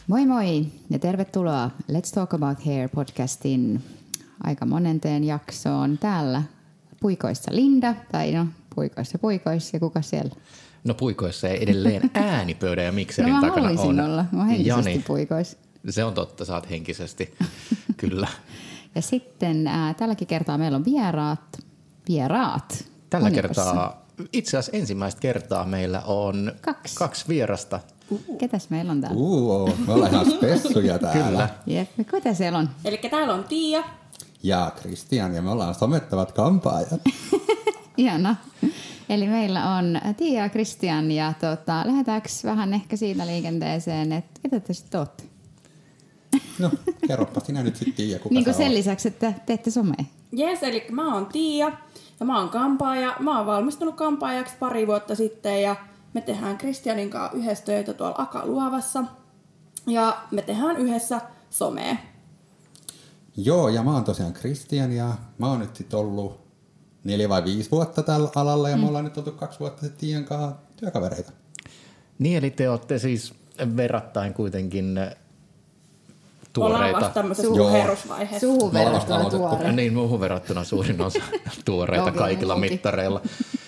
Moi moi ja tervetuloa Let's Talk About Hair podcastin aika monenteen jaksoon. Täällä puikoissa Linda, tai no puikoissa ja kuka siellä? No puikoissa ei edelleen äänipöydän ja mikserin no, takana on. Mä haluaisin olla, mä henkisesti Jani. puikoissa. Se on totta, sä oot henkisesti, kyllä. Ja sitten tälläkin kertaa meillä on vieraat. Tällä kertaa, itse asiassa ensimmäistä kertaa meillä on kaksi vierasta. Ketäs meillä on täällä? Me ollaan ihan spessuja täällä. Kyllä. Jep, ketä siellä on? Eli täällä on Tiia. Ja Kristian, ja me ollaan somettavat kampaajat. Ihana. Eli meillä on Tiia ja Kristian, ja lähdetäänkö vähän ehkä siitä liikenteeseen, että ketä te sitten ootte? No, kerropa sinä nyt sitten Tiia, kuka niin kuin sä sen oot. lisäksi, että teette somea. Jes, eli mä oon Tiia ja mä oon kampaaja. Mä oon valmistunut kampaajaksi 2 vuotta sitten ja me tehdään Kristianin kanssa yhdessä töitä tuolla Akaluovassa. Ja me tehdään yhdessä somea. Joo, ja mä oon tosiaan Kristian, ja mä oon nyt sit ollut 4 vai 5 vuotta tällä alalla, ja me ollaan nyt oltu 2 vuotta sitten Tiian kanssa työkavereita. Niin, eli te olette siis verrattain kuitenkin Ollaan tuoreita. vasta tämmöisessä Joo. herusvaiheessa. Suuhun Me ollaan vasta verrattuna aloitettu. tuore. Niin, muuhun verrattuna suurin osa tuoreita Okei, kaikilla mulki. mittareilla.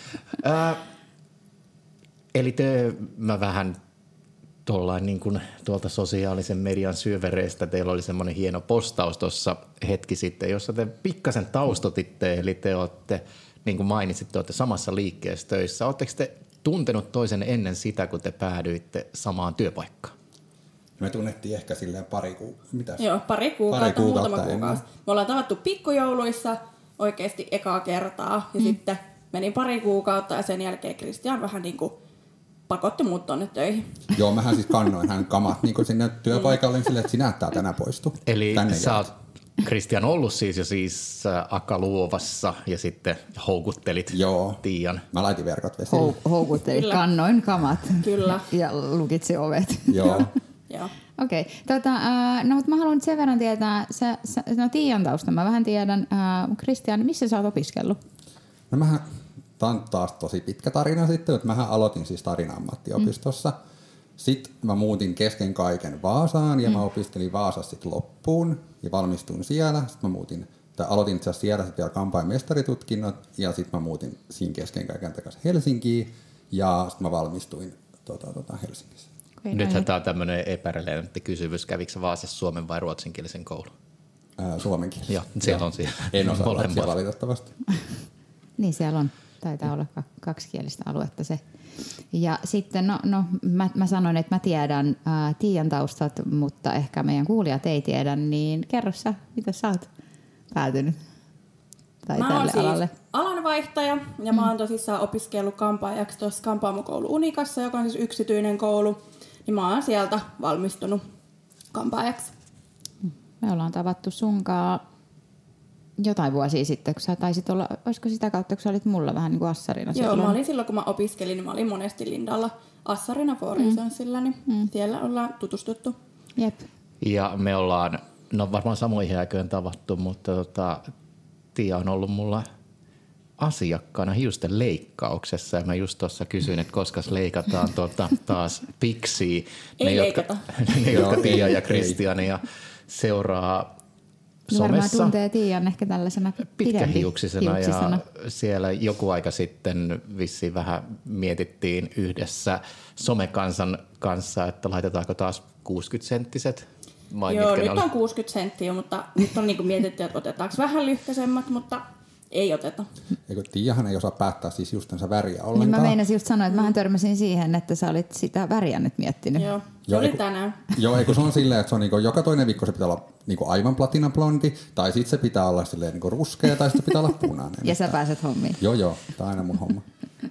Eli mä vähän tuollain niin kuin tuolta sosiaalisen median syövereistä teillä oli semmoinen hieno postaus tuossa hetki sitten, jossa te pikkasen taustotitte, eli te olette, niin kuin mainitsit, te olette samassa liikkeessä töissä. Oletteko te tuntenut toisen ennen sitä, kun te päädyitte samaan työpaikkaan? Me tunnettiin ehkä silleen pari kuukautta. Joo, pari kuukautta, muutama ennen. kuukausi. Me ollaan tavattu pikkujouluissa oikeasti ekaa kertaa ja sitten meni 2 kuukautta ja sen jälkeen Kristian vähän niin kuin pakotti mut tonne töihin. Joo, mähän siis kannoin hän kamat niin sinne työpaikalle silleen, että sinä tää tänään poistu. Eli Tänne sä jäät. oot, Kristian, ollut siis jo Akaluovassa ja sitten houkuttelit Joo. Tiian. Mä laitin verkot vesille. Houkuttelit, Kyllä. kannoin kamat Kyllä. ja lukitsi ovet. Joo. Joo. Okei, no mutta mä haluan nyt sen verran tietää, no Tiian tausta mä vähän tiedän. Kristian, missä sä oot opiskellut? No tää on taas tosi pitkä tarina sitten, että mähän aloitin siis tarina-ammattiopistossa. Sitten mä muutin kesken kaiken Vaasaan ja mä opiskelin Vaasassa sitten loppuun ja valmistuin siellä. Sitten aloitin itse asiassa siellä sitten vielä kampaajan mestaritutkinnot ja sitten mä muutin siinä kesken kaiken takaisin Helsinkiin ja sitten mä valmistuin Helsingissä. Okay, Nythän tämä on tämmöinen epärelevantti kysymys. Kävikö sä Vaasassa suomen vai ruotsinkielisen koulun? Suomenkin. Joo, siellä on siellä. En osaa molemmat. ruotsia valitettavasti. Niin siellä on, taitaa olla kaksikielistä aluetta se. Ja sitten, mä sanoin, että mä tiedän Tiian taustat, mutta ehkä meidän kuulijat ei tiedä, niin kerro sä, mitä sä oot päätynyt tai Mä oon tälle alalle? siis alanvaihtaja ja mä oon tosissaan opiskellut kampaajaksi tuossa kampaamokoulu Unikassa, joka on siis yksityinen koulu. Niin mä oon sieltä valmistunut kampaajaksi. Me ollaan tavattu sunkaan jotain vuosia sitten, kun sä taisit olla, olisiko sitä kautta, kun sä olit mulla vähän niin kuin assarina Joo, silloin? mä olin silloin, kun mä opiskelin, niin mä olin monesti Lindalla assarina Forisonsilla, niin siellä ollaan tutustuttu. Jep. Ja me ollaan, varmaan samoihin aikoihin tavattu, mutta Tiia on ollut mulla asiakkaana hiusten leikkauksessa. Ja mä just tuossa kysyin, että koska leikataan taas piksiä. Ei leikata. Ne, jotka Joo, Tiia ja ei. Kristiania seuraa Ne varmaan somessa tuntee Tiian ehkä tällaisena pitkähiuksisena ja hiuksisena. siellä joku aika sitten vissiin vähän mietittiin yhdessä somekansan kanssa, että laitetaanko taas 60-senttiset vai Joo, mitkä ne nyt oli? on 60 senttiä, mutta nyt on niinku mietitty, että otetaanko vähän lyhkäisemmät, mutta ei oteta. Eikö Tiiahan ei osaa päättää siis justensa väriä Niin ollenkaan. mä meinasin just sanoa, että mähän törmäsin siihen, että sä olit sitä väriä nyt miettinyt. Joo, se Joo, oli eiku- tänään. Joo, eikö se on silleen, että se on niinku, joka toinen viikko se pitää olla niinku aivan platinablondi, tai sitten se pitää olla silleen niinku ruskea, tai sitten pitää olla punainen. Ja sä pääset hommiin. Joo, tää on aina mun homma.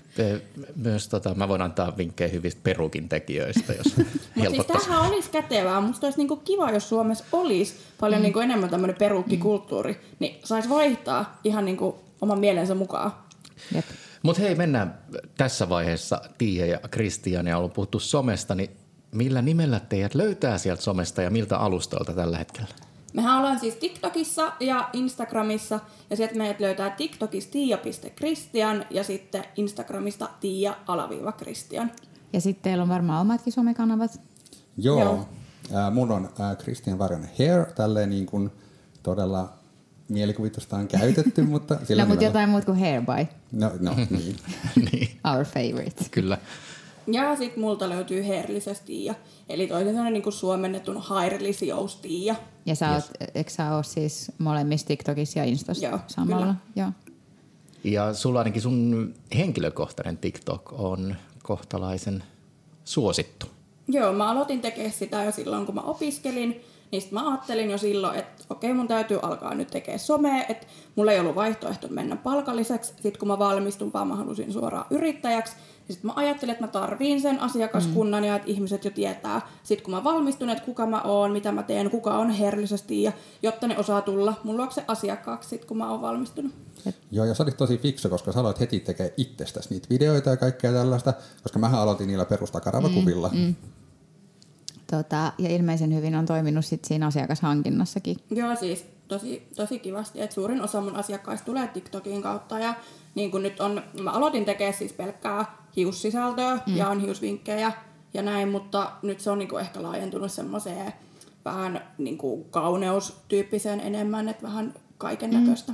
Myös mä voin antaa vinkkejä hyvistä perukin tekijöistä, jos Mutta siis helpottaisi. tämähän olisi kätevää. Musta olisi niinku kiva, jos Suomessa olisi paljon niinku enemmän tämmöinen peruukkikulttuuri, niin saisi vaihtaa ihan niinku oman mielensä mukaan. Jep. Mutta hei, mennään tässä vaiheessa Tiia ja Kristian ja ollaan puhuttu somesta, niin millä nimellä teidät löytää sieltä somesta ja miltä alustoilta tällä hetkellä? Mehän ollaan siis TikTokissa ja Instagramissa, ja sieltä meidät löytää TikTokista tiia.kristian ja sitten Instagramista tiia_kristian. Ja sitten teillä on varmaan omatkin somekanavat. Joo. Joo. Mun on Christian Varjonen Hair, tälleen niin kuin todella mielikuvitusta on käytetty, mutta... No, mutta jotain muuta kuin Hair by. No niin. Niin, Our favorite. kyllä. Ja sit multa löytyy Hairlicious Tiia. Eli toisin sanoen niin kuin suomennetun Hairlicious Tiia. Ja sä oot, eikö sä oo siis molemmissa TikTokissa ja Instassa Joo, samalla? kyllä. Joo. Ja sulla ainakin sun henkilökohtainen TikTok on kohtalaisen suosittu. Joo, mä aloitin tekemään sitä jo silloin, kun mä opiskelin. Niin sit mä ajattelin jo silloin, että okei, mun täytyy alkaa nyt tekemään somea. Että mulla ei ollut vaihtoehto mennä palkalliseksi. Sitten kun mä valmistun, vaan mä halusin suoraan yrittäjäksi. Ja sit mä ajattelin, että mä tarviin sen asiakaskunnan ja että ihmiset jo tietää. Sitten kun mä valmistun, että kuka mä oon, mitä mä teen, kuka on Hairlicious Tiia, jotta ne osaa tulla mun luokse asiakkaaksi sit, kun mä oon valmistunut. Joo, ja sä olit tosi fiksu, koska sä aloit heti tekemään itsestäsi niitä videoita ja kaikkea tällaista, koska mähän aloitin niillä perustakaravakuvilla. Ja ilmeisen hyvin on toiminut sit siinä asiakashankinnassakin. Joo, siis tosi kivasti, että suurin osa mun asiakkaista tulee TikTokin kautta ja niin kuin nyt on, mä aloitin tekemään siis pelkkää hiussisältöä ja on hiusvinkkejä ja näin, mutta nyt se on niin kuin ehkä laajentunut semmoiseen vähän niin kuin kauneustyyppiseen enemmän, että vähän kaiken näköistä.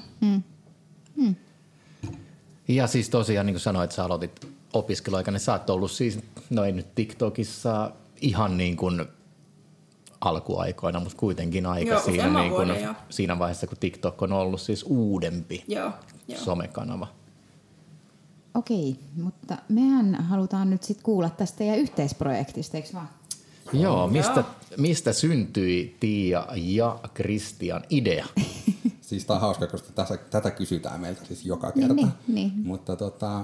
Ja siis tosiaan, niin kuin sanoit, sä aloitit opiskeluaikana, sä oot ollut siis, no ei nyt TikTokissa ihan niin kuin alkuaikoina, mutta kuitenkin aika Joo, siinä, niin kuin, vuoden, siinä vaiheessa, kun TikTok on ollut siis uudempi Joo. somekanava. Okei, mutta mehän halutaan nyt sitten kuulla tästä teidän yhteisprojektista, eikö vaan? Joo, mistä syntyi Tiia ja Christian idea? Siis tää on hauska, koska tätä kysytään meiltä siis joka kerta. Niin. Mutta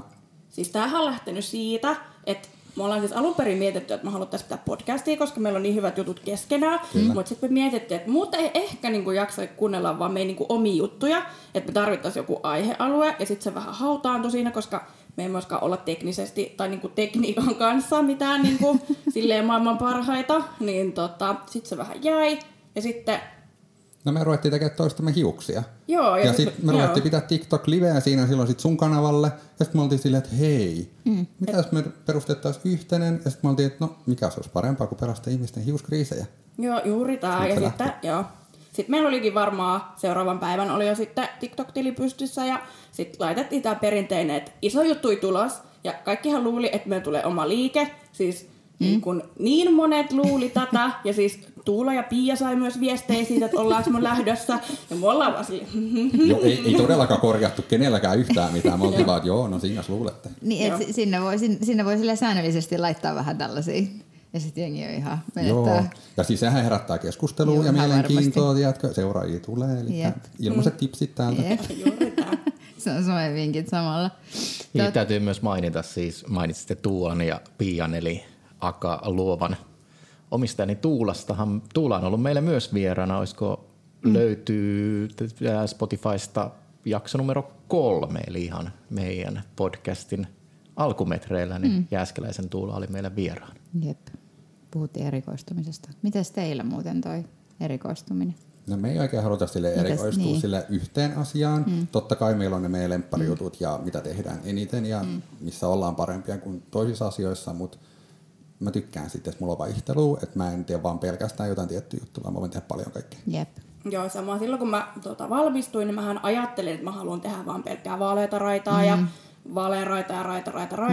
Siis tämähän on lähtenyt siitä, että me ollaan siis alun perin mietitty, että me haluttaisiin pitää podcastia, koska meillä on niin hyvät jutut keskenään. Mutta sitten me mietittiin, että muuta ei ehkä niinku jaksa kuunnella vaan meidän niinku omia juttuja. Että me tarvittaisiin joku aihealue ja sitten se vähän hautaantui siinä, koska me ei myöskään olla teknisesti tai niinku tekniikan kanssa mitään niinku silleen maailman parhaita. Niin sitten se vähän jäi ja sitten... no me ruvettiin tekemään toistamme hiuksia. Joo, ja sitten me ruvettiin pitää TikTok-liveä siinä silloin sit sun kanavalle. Ja sitten me oltiin silleen, että hei, mitä jos me perustettaisiin yhteinen? Ja sitten me oltiin, että no mikä se olisi parempaa kuin pelastaa ihmisten hiuskriisejä. Joo, juuri tämä. Ja sitten, sitten meillä olikin varmaan seuraavan päivän oli jo sitten TikTok-tili pystyssä ja sitten laitettiin tämä perinteinen, että iso juttu tulos. Ja kaikkihan luuli, että meillä tulee oma liike. Siis niin monet luuli tätä. Ja siis Tuula ja Pia sai myös viestejä siitä, että ollaanko me lähdössä. Ja me ollaan vaan silleen... Joo, ei todellakaan korjattu kenelläkään yhtään mitään. Me oltiin vaan, että joo, no siinäs luulette. Niin, et sinne voi sille säännöllisesti laittaa vähän tällaisia. Ja sitten jengi on ihan menettää. Joo, ja siis sehän herättää keskustelua Joo, ja mielenkiintoa, tiedätkö, seuraajia tulee, eli ilmaiset tipsit täältä. Juuri tämä. Se on somevinkit samalla. Ja täytyy myös mainita, siis mainitsitte Tuulan ja Pian, eli Aka Luovan omistajani Tuulastahan. Tuula on ollut meillä myös vieraana, olisiko löytyy Spotifysta jakso numero 3, eli ihan meidän podcastin alkumetreillä, niin Jääskeläisen Tuula oli meillä vieraana. Jep, puhuttiin erikoistumisesta. Mites teillä muuten toi erikoistuminen? No me ei oikein haluta sille erikoistua sille yhteen asiaan. Totta kai meillä on ne meidän lempparijutut ja mitä tehdään eniten ja missä ollaan parempia kuin toisissa asioissa, mutta mä tykkään sitten, että mulla on vaihtelua, että mä en tee vaan pelkästään jotain tiettyä juttua, vaan mä voin tehdä paljon kaikkea. Jep. Joo, sama silloin kun mä valmistuin, niin mähän ajattelin, että mä haluan tehdä vaan pelkkää vaaleita raitaa ja vaalea raita ja raita,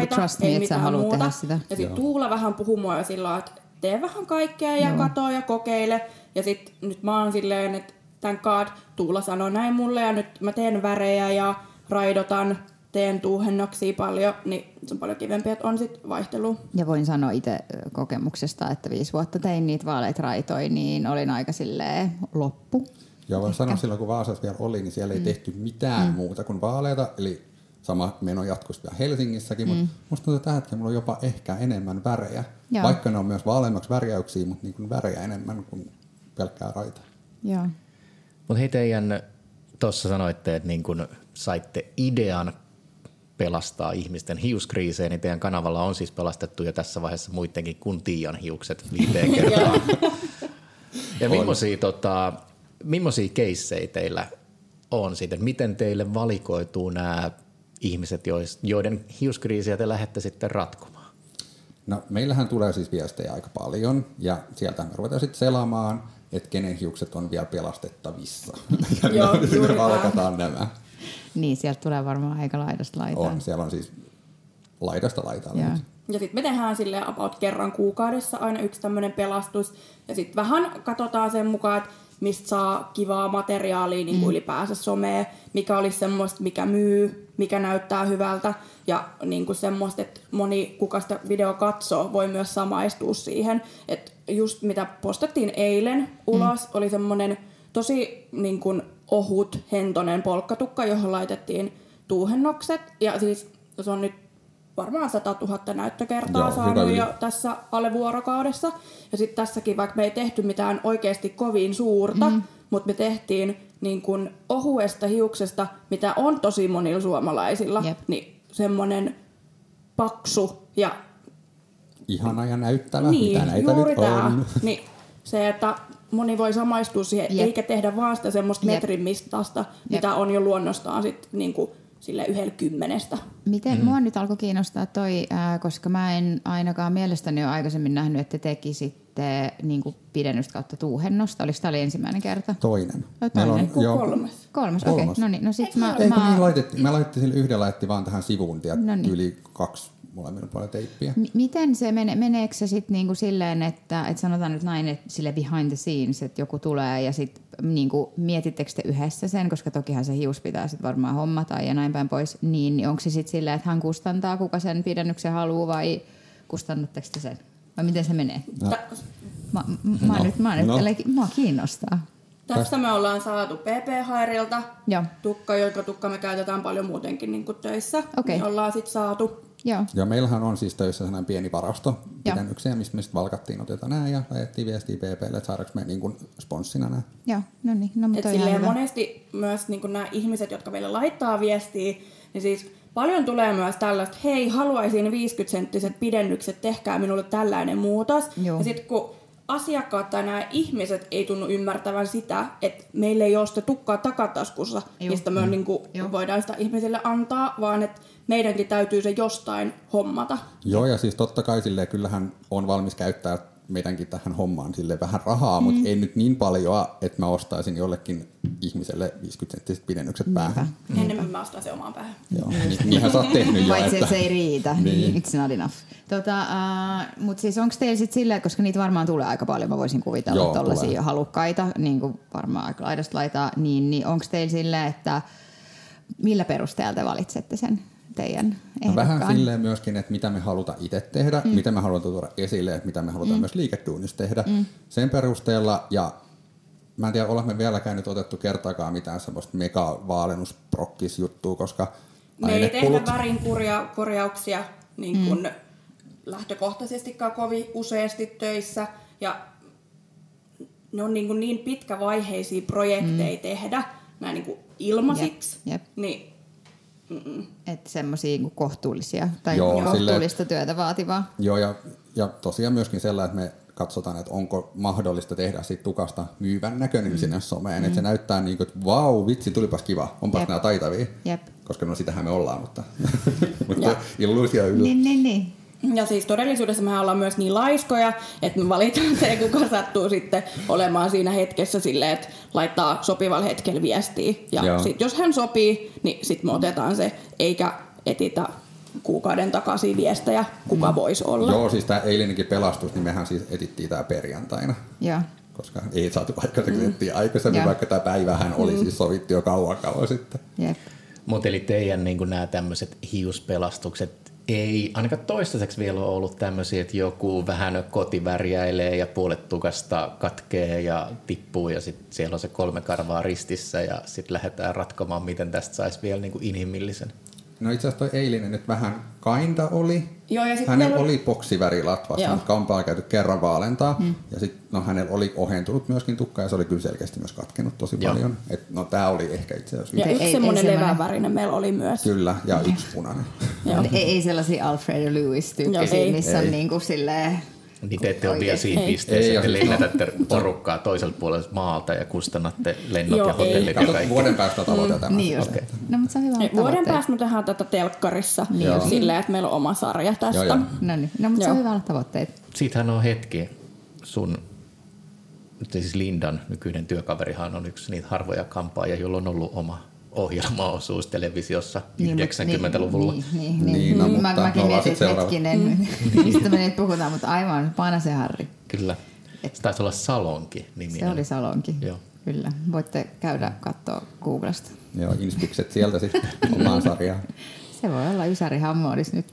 ei mitään muuta. Ja sitten Tuula vähän puhui mua jo silloin, että tee vähän kaikkea ja katoo ja kokeile. Ja sitten nyt mä oon silleen, että thank God, Tuula sanoi näin mulle ja nyt mä teen värejä ja raidotan, teen tuuhennoksia paljon, niin se on paljon kivempi, että on sitten vaihtelu. Ja voin sanoa itse kokemuksesta, että 5 vuotta tein niitä vaaleita raitoja, niin olin aika silleen loppu. Joo, voin sanoa silloin, kun Vaasassa vielä oli, niin siellä ei tehty mitään muuta kuin vaaleita, eli sama meno jatkuisi vielä Helsingissäkin, mutta musta tuntuu, että tällä hetkellä mulla on jopa ehkä enemmän värejä. Joo. Vaikka ne on myös vaaleimmaksi värjäyksiä, mutta niin kuin värejä enemmän kuin pelkkää raitaa. Joo. Mutta hei teidän, tuossa sanoitte, että niin kun saitte idean pelastaa ihmisten hiuskriisejä, niin teidän kanavalla on siis pelastettu jo tässä vaiheessa muidenkin kuin Tiian hiukset 5 kertaa. Ja millaisia keissejä teillä on siitä, miten teille valikoituu nämä ihmiset, joiden hiuskriisiä te lähdette sitten ratkomaan? No meillähän tulee siis viestejä aika paljon ja sieltä me ruvetaan sitten selaamaan, että kenen hiukset on vielä pelastettavissa. Joo, juuri me valkataan nämä. Niin, sieltä tulee varmaan aika laidasta laitaan. On, siellä on siis laidasta laitaan. Joo. Ja sitten me tehdään silleen about kerran kuukaudessa aina yksi tämmöinen pelastus. Ja sitten vähän katsotaan sen mukaan, että mistä saa kivaa materiaalia niin kuin ylipäänsä someen, mikä olisi semmoista, mikä myy, mikä näyttää hyvältä. Ja niin kuin semmoista, että moni, kuka sitä video katsoo, voi myös samaistua siihen. Että just mitä postattiin eilen ulos, oli semmoinen tosi niin kuin ohut, hentonen polkkatukka, johon laitettiin tuuhennokset. Ja siis se on nyt varmaan 100 000 näyttökertaa saanut jo tässä alle vuorokaudessa. Ja sitten tässäkin, vaikka me ei tehty mitään oikeasti kovin suurta, mutta me tehtiin niin kuin ohuesta hiuksesta, mitä on tosi monilla suomalaisilla, niin semmoinen paksu ja ihana ja näyttävä, niin, mitä näitä nyt on. Niin, se, että moni voi samaistua siihen, eikä tehdä vaan sitä semmoista metrin mittaista, mitä on jo luonnostaan sit niinku sille 1/10. Miten mua nyt alkoi kiinnostaa toi, koska mä en ainakaan mielestäni ole aikaisemmin nähnyt, että te tekisitte niin pidennystä kautta tuuhennosta. Oliko tämä oli ensimmäinen kerta? Toinen. Kolmas. Kolmas, okei. Okay. No niin, no sit me laitettiin sille yhdellä laitettiin vaan tähän sivuun yli 2 molemmilla puolella teippiä. Miten se meneekö se sitten niinku silleen, että sanotaan nyt näin, että sille behind the scenes, että joku tulee ja sitten niinku, mietittekö te yhdessä sen, koska tokihan se hius pitää sitten varmaan hommata ja näin päin pois, niin onko se sitten silleen, että hän kustantaa, kuka sen pidennyksen haluaa vai kustannatteko te sen? Vai miten se menee? Mua kiinnostaa. Tästä me ollaan saatu PP-hairilta tukka me käytetään paljon muutenkin niin kuin töissä. Niin ollaan sitten saatu. Joo, meillähän on siis töissä sellainen pieni varasto pidennyksiä, mistä me valkattiin, otetaan nämä ja laitettiin viestiä PP:lle, että saadaanko me niin kuin sponssina nämä. Joo, no niin. No, mutta monesti myös niin kuin nämä ihmiset, jotka meille laittaa viestiä, niin siis paljon tulee myös tällaista, hei, haluaisin 50-senttiset pidennykset, tehkää minulle tällainen muutos. Joo. Ja sitten kun asiakkaat tai nämä ihmiset ei tunnu ymmärtävän sitä, että meillä ei ole sitä tukkaa takataskussa, mistä me niin kuin voidaan sitä ihmisille antaa, vaan että meidänkin täytyy se jostain hommata. Joo, ja siis totta kai silleen, kyllähän on valmis käyttää meidänkin tähän hommaan silleen vähän rahaa, mutta ei nyt niin paljon, että mä ostaisin jollekin ihmiselle 50-senttiset pidennykset päähän. Enemmän mä ostan se omaan päähän. Joo, niinhän sä oot tehnyt jo. Paitsi että se ei riitä, niin it's not enough. Mutta siis onko teillä sitten silleen, koska niitä varmaan tulee aika paljon, mä voisin kuvitella tuollaisia halukkaita, niin kuin varmaan aika laidasta laitaa, niin onko teillä silleen, että millä perusteella te valitsette sen teidän ehdokkaan? Vähän silleen myöskin, että mitä me halutaan itse tehdä, mitä me halutaan tuoda esille, että mitä me halutaan myös liikeduunissa tehdä. Sen perusteella, ja mä en tiedä, ollaan me vieläkään nyt otettu kertaakaan mitään semmoista mega-vaalennusprokkisjuttua, koska me ei tehdä värin korjauksia niin kuin lähtökohtaisestikaan kovin useasti töissä, ja ne on niin pitkävaiheisia projekteja tehdä, näin niin kuin ilmaisiksi, niin että semmoisia kohtuullisia tai kohtuullista työtä vaativaa. Joo, ja tosiaan myöskin sellainen, että me katsotaan, että onko mahdollista tehdä siitä tukasta myyvän näköinen sinne someen. Että se näyttää niin kuin, että vau, vitsi, tulipas kiva, onpas nämä taitavia. Koska no sitähän me ollaan, mutta illuusio yllä. Niin. Ja siis todellisuudessa me ollaan myös niin laiskoja, että me valitaan se, kuka sattuu sitten olemaan siinä hetkessä silleen, että laittaa sopivalla hetkellä viestiä. Ja sitten jos hän sopii, niin sitten me otetaan se, eikä etitä kuukauden takaisin viestejä, kuka voisi olla. Joo, siis tämä eilinenkin pelastus, niin mehän siis etittiin tämä perjantaina. Joo. Koska ei saatu aikaisemmin, vaikka tämä päivähän oli siis sovittu jo kauan sitten. Mutta eli teidän niin nämä tämmöiset hiuspelastukset ei ainakaan toistaiseksi vielä ole ollut tämmöisiä, että joku vähän kotivärjäilee ja puolet tukasta katkee ja tippuu ja sitten siellä on se 3 karvaa ristissä ja sitten lähdetään ratkomaan, miten tästä saisi vielä niin kuin inhimillisen. No itse asiassa toi eilinen nyt vähän kainta oli. Joo, ja hänellä oli boksivärilatvasta, mutta kampaa käyty kerran vaalentaa. Ja sitten hänellä oli ohentunut myöskin tukka ja se oli kyllä selkeästi myös katkenut tosi paljon. Tää oli ehkä itse asiassa. Ja yksi semmoinen levävärinen meillä oli myös. Kyllä, ja yksi punainen. ei sellaisia Alfred Lewis -tyyppisiä, missä on niinku silleen Niin te ette ole vielä siinä pisteessä, että lennätätte porukkaa toiselta puolelta maalta ja kustannatte lennot ja hotellit ja kaikki. Vuoden päästä tavoitetaan. Niin okay. No, mutta se on hyvä Vuoden päästä me tehdään tätä telkkarissa silleen, että meillä on oma sarja tästä. Joo. No niin, no, mutta se on hyvä olla tavoitteet. Siitähän on hetki. Sun, siis Lindan nykyinen työkaverihan on yksi niitä harvoja kampaajia, jolla on ollut oma ohjelmaosuus televisiossa 90-luvulla. Niin, no, mutta mäkin mietin, että hetkinen, mistä me nyt puhutaan, mutta aivan Paanasen Harri. Kyllä. Se taisi olla Salonki-niminen. Se oli Salonki, Joo. Kyllä. Voitte käydä katsoa Googlesta. Joo, inspikset sieltä sitten omaan sarjaan. Se voi olla Ysäri Hammoodis nyt.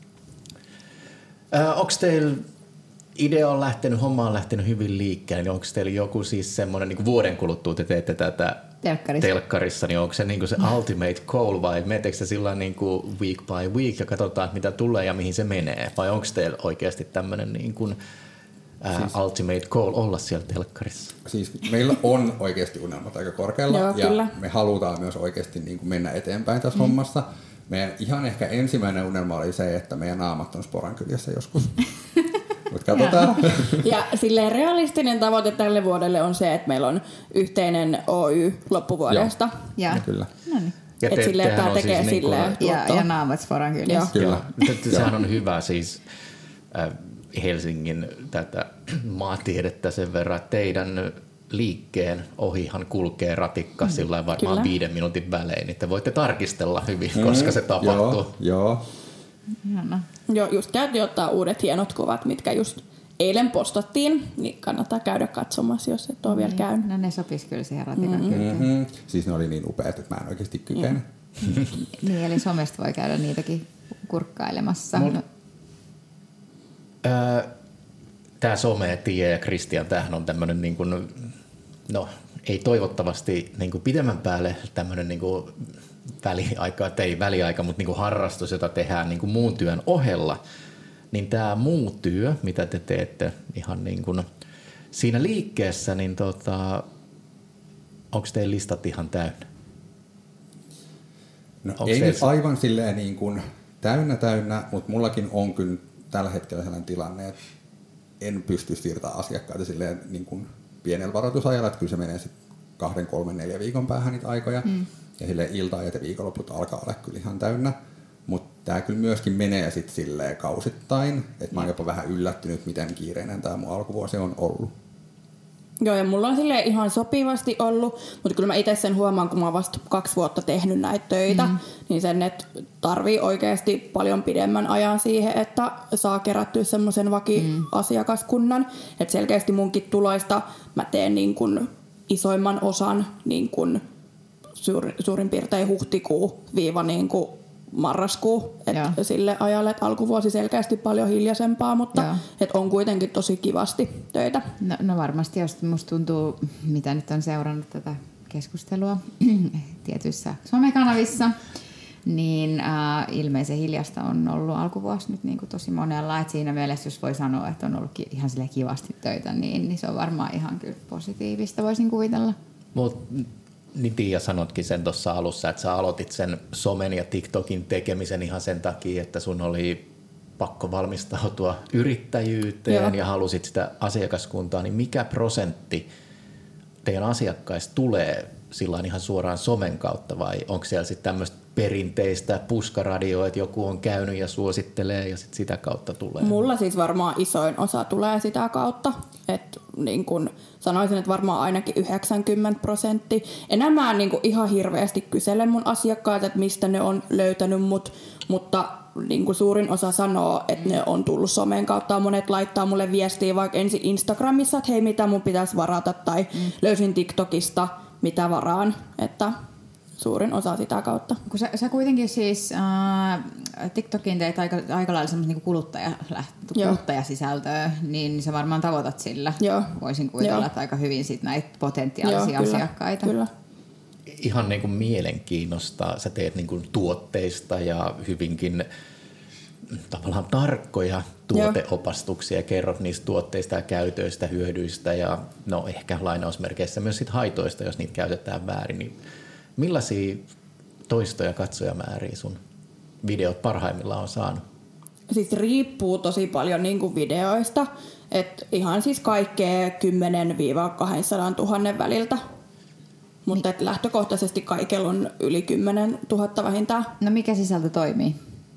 Onko teillä homma on lähtenyt hyvin liikkeelle, niin onko teillä joku siis semmoinen, niin kuin vuoden kuluttua te teette tätä telkkarissa, niin onko se niin kuin se ultimate goal vai menettekö se sillä niin kuin week by week ja katsotaan mitä tulee ja mihin se menee, vai onko teillä oikeasti tämmöinen niin kuin ultimate goal olla siellä telkkarissa? Siis meillä on oikeasti unelmat aika korkealla. Joo, ja kyllä. me halutaan myös oikeasti niin kuin mennä eteenpäin tässä hommassa. Meidän ihan ehkä ensimmäinen unelma oli se, että meidän naamat on Sporankyljessä joskus. Mutta katsotaan. Ja silleen realistinen tavoite tälle vuodelle on se, että meillä on yhteinen Oy loppuvuodesta. Ja Kyllä. No niin. Että silleen tämä tekee siis silleen Ja naamat Sporankyljessä. Kyllä. Sehän on hyvä siis Helsingin tätä maatiedettä sen verran, että teidän liikkeen ohihan kulkee ratikka sillä varmaan 5 minuutin välein, niin te voitte tarkistella hyvin, koska se tapahtuu. Joo. Ihana. Joo, just käytiin ottaa uudet hienot kuvat, mitkä just eilen postattiin, niin kannattaa käydä katsomassa, jos et ole vielä käynyt. No ne sopisi kyllä siihen ratikan kylkeen. Siis ne oli niin upeat, että mä en oikeasti kykene. Niin, eli somesta voi käydä niitäkin kurkkailemassa. Tämä some, Tiia ja Kristian, tämähän on tämmöinen niin kuin, no ei toivottavasti niin kuin pidemmän päälle tämmöinen niin kuin väliaika, mutta niin kuin harrastus, jota tehdään niin kuin muun työn ohella, niin tämä muu työ, mitä te teette ihan niin kuin siinä liikkeessä, niin onko teidän listat ihan täynnä? No ei nyt aivan silleen niin kuin täynnä, mutta mullakin on kyllä tällä hetkellä sellainen tilanne, että en pysty siirtämään asiakkaita silleen niin kuin pienellä varoitusajalla, että kyllä se menee sitten 2, 3, 4 viikon päähän niitä aikoja. Ja silleen ilta- ja viikonloput alkaa olla kyllä ihan täynnä. Mutta tämä kyllä myöskin menee sitten silleen kausittain, että mä oon jopa vähän yllättynyt, miten kiireinen tämä mun alkuvuosi on ollut. Joo, ja mulla on silleen ihan sopivasti ollut, mutta kyllä mä itse sen huomaan, kun mä oon vasta 2 vuotta tehnyt näitä töitä, niin sen, että tarvii oikeasti paljon pidemmän ajan siihen, että saa kerättyä semmoisen asiakaskunnan. Että selkeästi munkin tuloista mä teen niin kuin isoimman osan niin kuin suurin piirtein huhtikuu viiva niin kuin marraskuu, että sille ajalle, että alkuvuosi selkeästi paljon hiljaisempaa, mutta että on kuitenkin tosi kivasti töitä. No varmasti, jos musta tuntuu, mitä nyt on seurannut tätä keskustelua tietyissä somekanavissa, niin ilmeisen hiljasta on ollut alkuvuosi nyt niin kuin tosi monella. Et siinä mielessä, jos voi sanoa, että on ollut ihan sille kivasti töitä, niin se on varmaan ihan kyllä positiivista, voisin kuvitella. Niin Tiia sanotkin sen tuossa alussa, että sä aloitit sen somen ja TikTokin tekemisen ihan sen takia, että sun oli pakko valmistautua yrittäjyyteen ja halusit sitä asiakaskuntaa, niin mikä prosentti teidän asiakkaista tulee sillä ihan suoraan somen kautta vai onko siellä sitten tämmöistä perinteistä puskaradioa, että joku on käynyt ja suosittelee ja sit sitä kautta tulee? Mulla siis varmaan isoin osa tulee sitä kautta, että niin kun sanoisin, että varmaan ainakin 90%. Enää niin kun ihan hirveästi kyselen mun asiakkaat, että mistä ne on löytänyt mutta niin kuin suurin osa sanoo, että ne on tullut somen kautta. Monet laittaa mulle viestiä vaikka ensin Instagramissa, että hei, mitä mun pitäisi varata, tai löysin TikTokista, mitä varaan, että suurin osa sitä kautta. Kun sä kuitenkin siis TikTokin teit aika lailla semmoista niinku kuluttajasisältöä, niin sä varmaan tavoitat sillä. Voisin kuvitella, että aika hyvin sit näitä potentiaalisia asiakkaita. Kyllä. Ihan niin kuin mielenkiinnosta. Sä teet niin kuin tuotteista ja hyvinkin tavallaan tarkkoja tuoteopastuksia ja kerrot niistä tuotteista ja käytöistä, hyödyistä ja no ehkä lainausmerkeissä myös sit haitoista, jos niitä käytetään väärin. Niin millaisia toisto- ja katsojamääriä sun videot parhaimmillaan on saanut? siis riippuu tosi paljon niin kuin videoista. Et ihan siis kaikkea 10-200 000 väliltä. Mutta lähtökohtaisesti kaikella on yli 10 000 vähintään. No mikä sisältö toimii?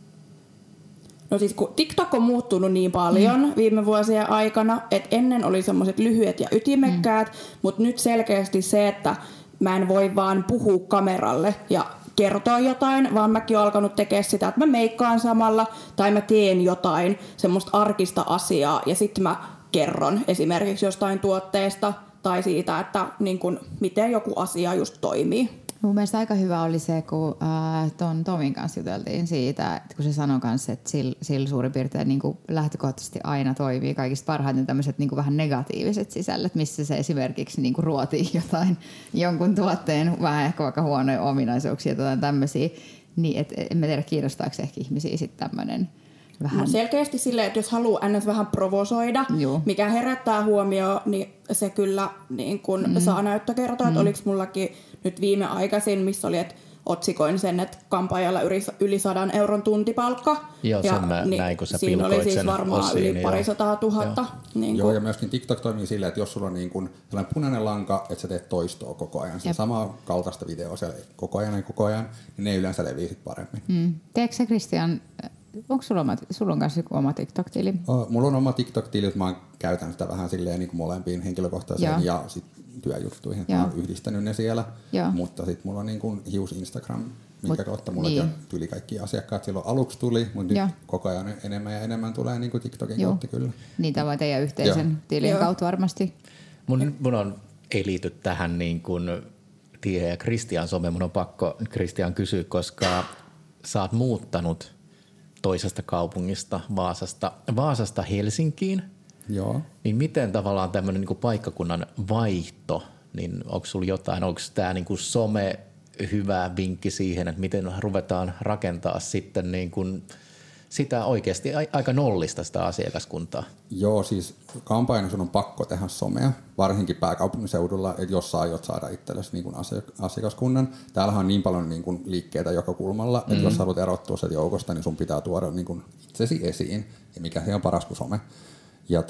No siis kun TikTok on muuttunut niin paljon viime vuosien aikana, että ennen oli semmoiset lyhyet ja ytimekkäät, mutta nyt selkeästi se, että mä en voi vaan puhua kameralle ja kertoa jotain, vaan mäkin olen alkanut tekemään sitä, että mä meikkaan samalla tai mä teen jotain semmoista arkista asiaa ja sitten mä kerron esimerkiksi jostain tuotteesta tai siitä, että niin kun, miten joku asia just toimii. Mun mielestä aika hyvä oli se, kun ton Tomin kanssa juteltiin siitä, että kun se sanoi kanssa, että sillä suurin piirtein niin kuin lähtökohtaisesti aina toimii kaikista parhaiten tämmöiset niin kuin vähän negatiiviset sisällöt, missä se esimerkiksi niin kuin ruotii jonkun tuotteen vähän ehkä vaikka huonoja ominaisuuksia tai tämmöisiä, niin en mä tiedä kiinnostaako ehkä ihmisiä sitten tämmöinen vähän. Selkeästi silleen, että jos haluaa ns. Vähän provosoida, mikä herättää huomioon, niin se kyllä niin kun saa näyttökertoa, että oliko mullakin nyt viimeaikaisin, missä oli, että otsikoin sen, että kampaajalla yli 100 euron tuntipalkka. Joo, sen mä näin, kun sä siinä oli siis varmaan osiin, yli 200 000. Niin joo, ja myöskin TikTok toimii silleen, että jos sulla on niin kuin sellainen punainen lanka, että sä teet toistoa koko ajan, se samaa kaltaista videoa siellä koko ajan, niin ne yleensä levii sit paremmin. Teekö sä, Kristian, onko sulla on kanssa oma TikTok-tili? Mulla on oma TikTok-tili, että mä käytän sitä vähän silleen niin kuin molempiin henkilökohtaiseen ja sit työjuttuihin. Mä oon yhdistänyt ne siellä, mutta sit mulla on niin kuin hius Instagram, minkä kautta mulla tuli kaikki asiakkaat silloin aluksi tuli, mutta nyt koko ajan enemmän ja enemmän tulee niin kuin TikTokin kautta kyllä. Niitä voi teidän yhteisen tilin kautta varmasti. Mun on, ei liity tähän niin kuin Tiia ja Kristian some, mun on pakko Kristian kysyä, koska sä oot muuttanut toisesta kaupungista, Vaasasta Helsinkiin. Joo. Niin miten tavallaan tämmöinen niin paikkakunnan vaihto, niin onko sulla jotain, onko tämä niin some hyvä vinkki siihen, että miten ruvetaan rakentaa sitten niin kuin sitä oikeasti aika nollista sitä asiakaskuntaa? Joo, siis kampaajana sun on pakko tehdä somea, varsinkin pääkaupunkiseudulla, että jos sä aiot saada itsellesi niin kuin asiakaskunnan. Täällähän on niin paljon niin kuin liikkeitä joka kulmalla, että jos haluat erottua sieltä joukosta, niin sun pitää tuoda niin kuin itsesi esiin, ja mikä se on paras kuin some. Ja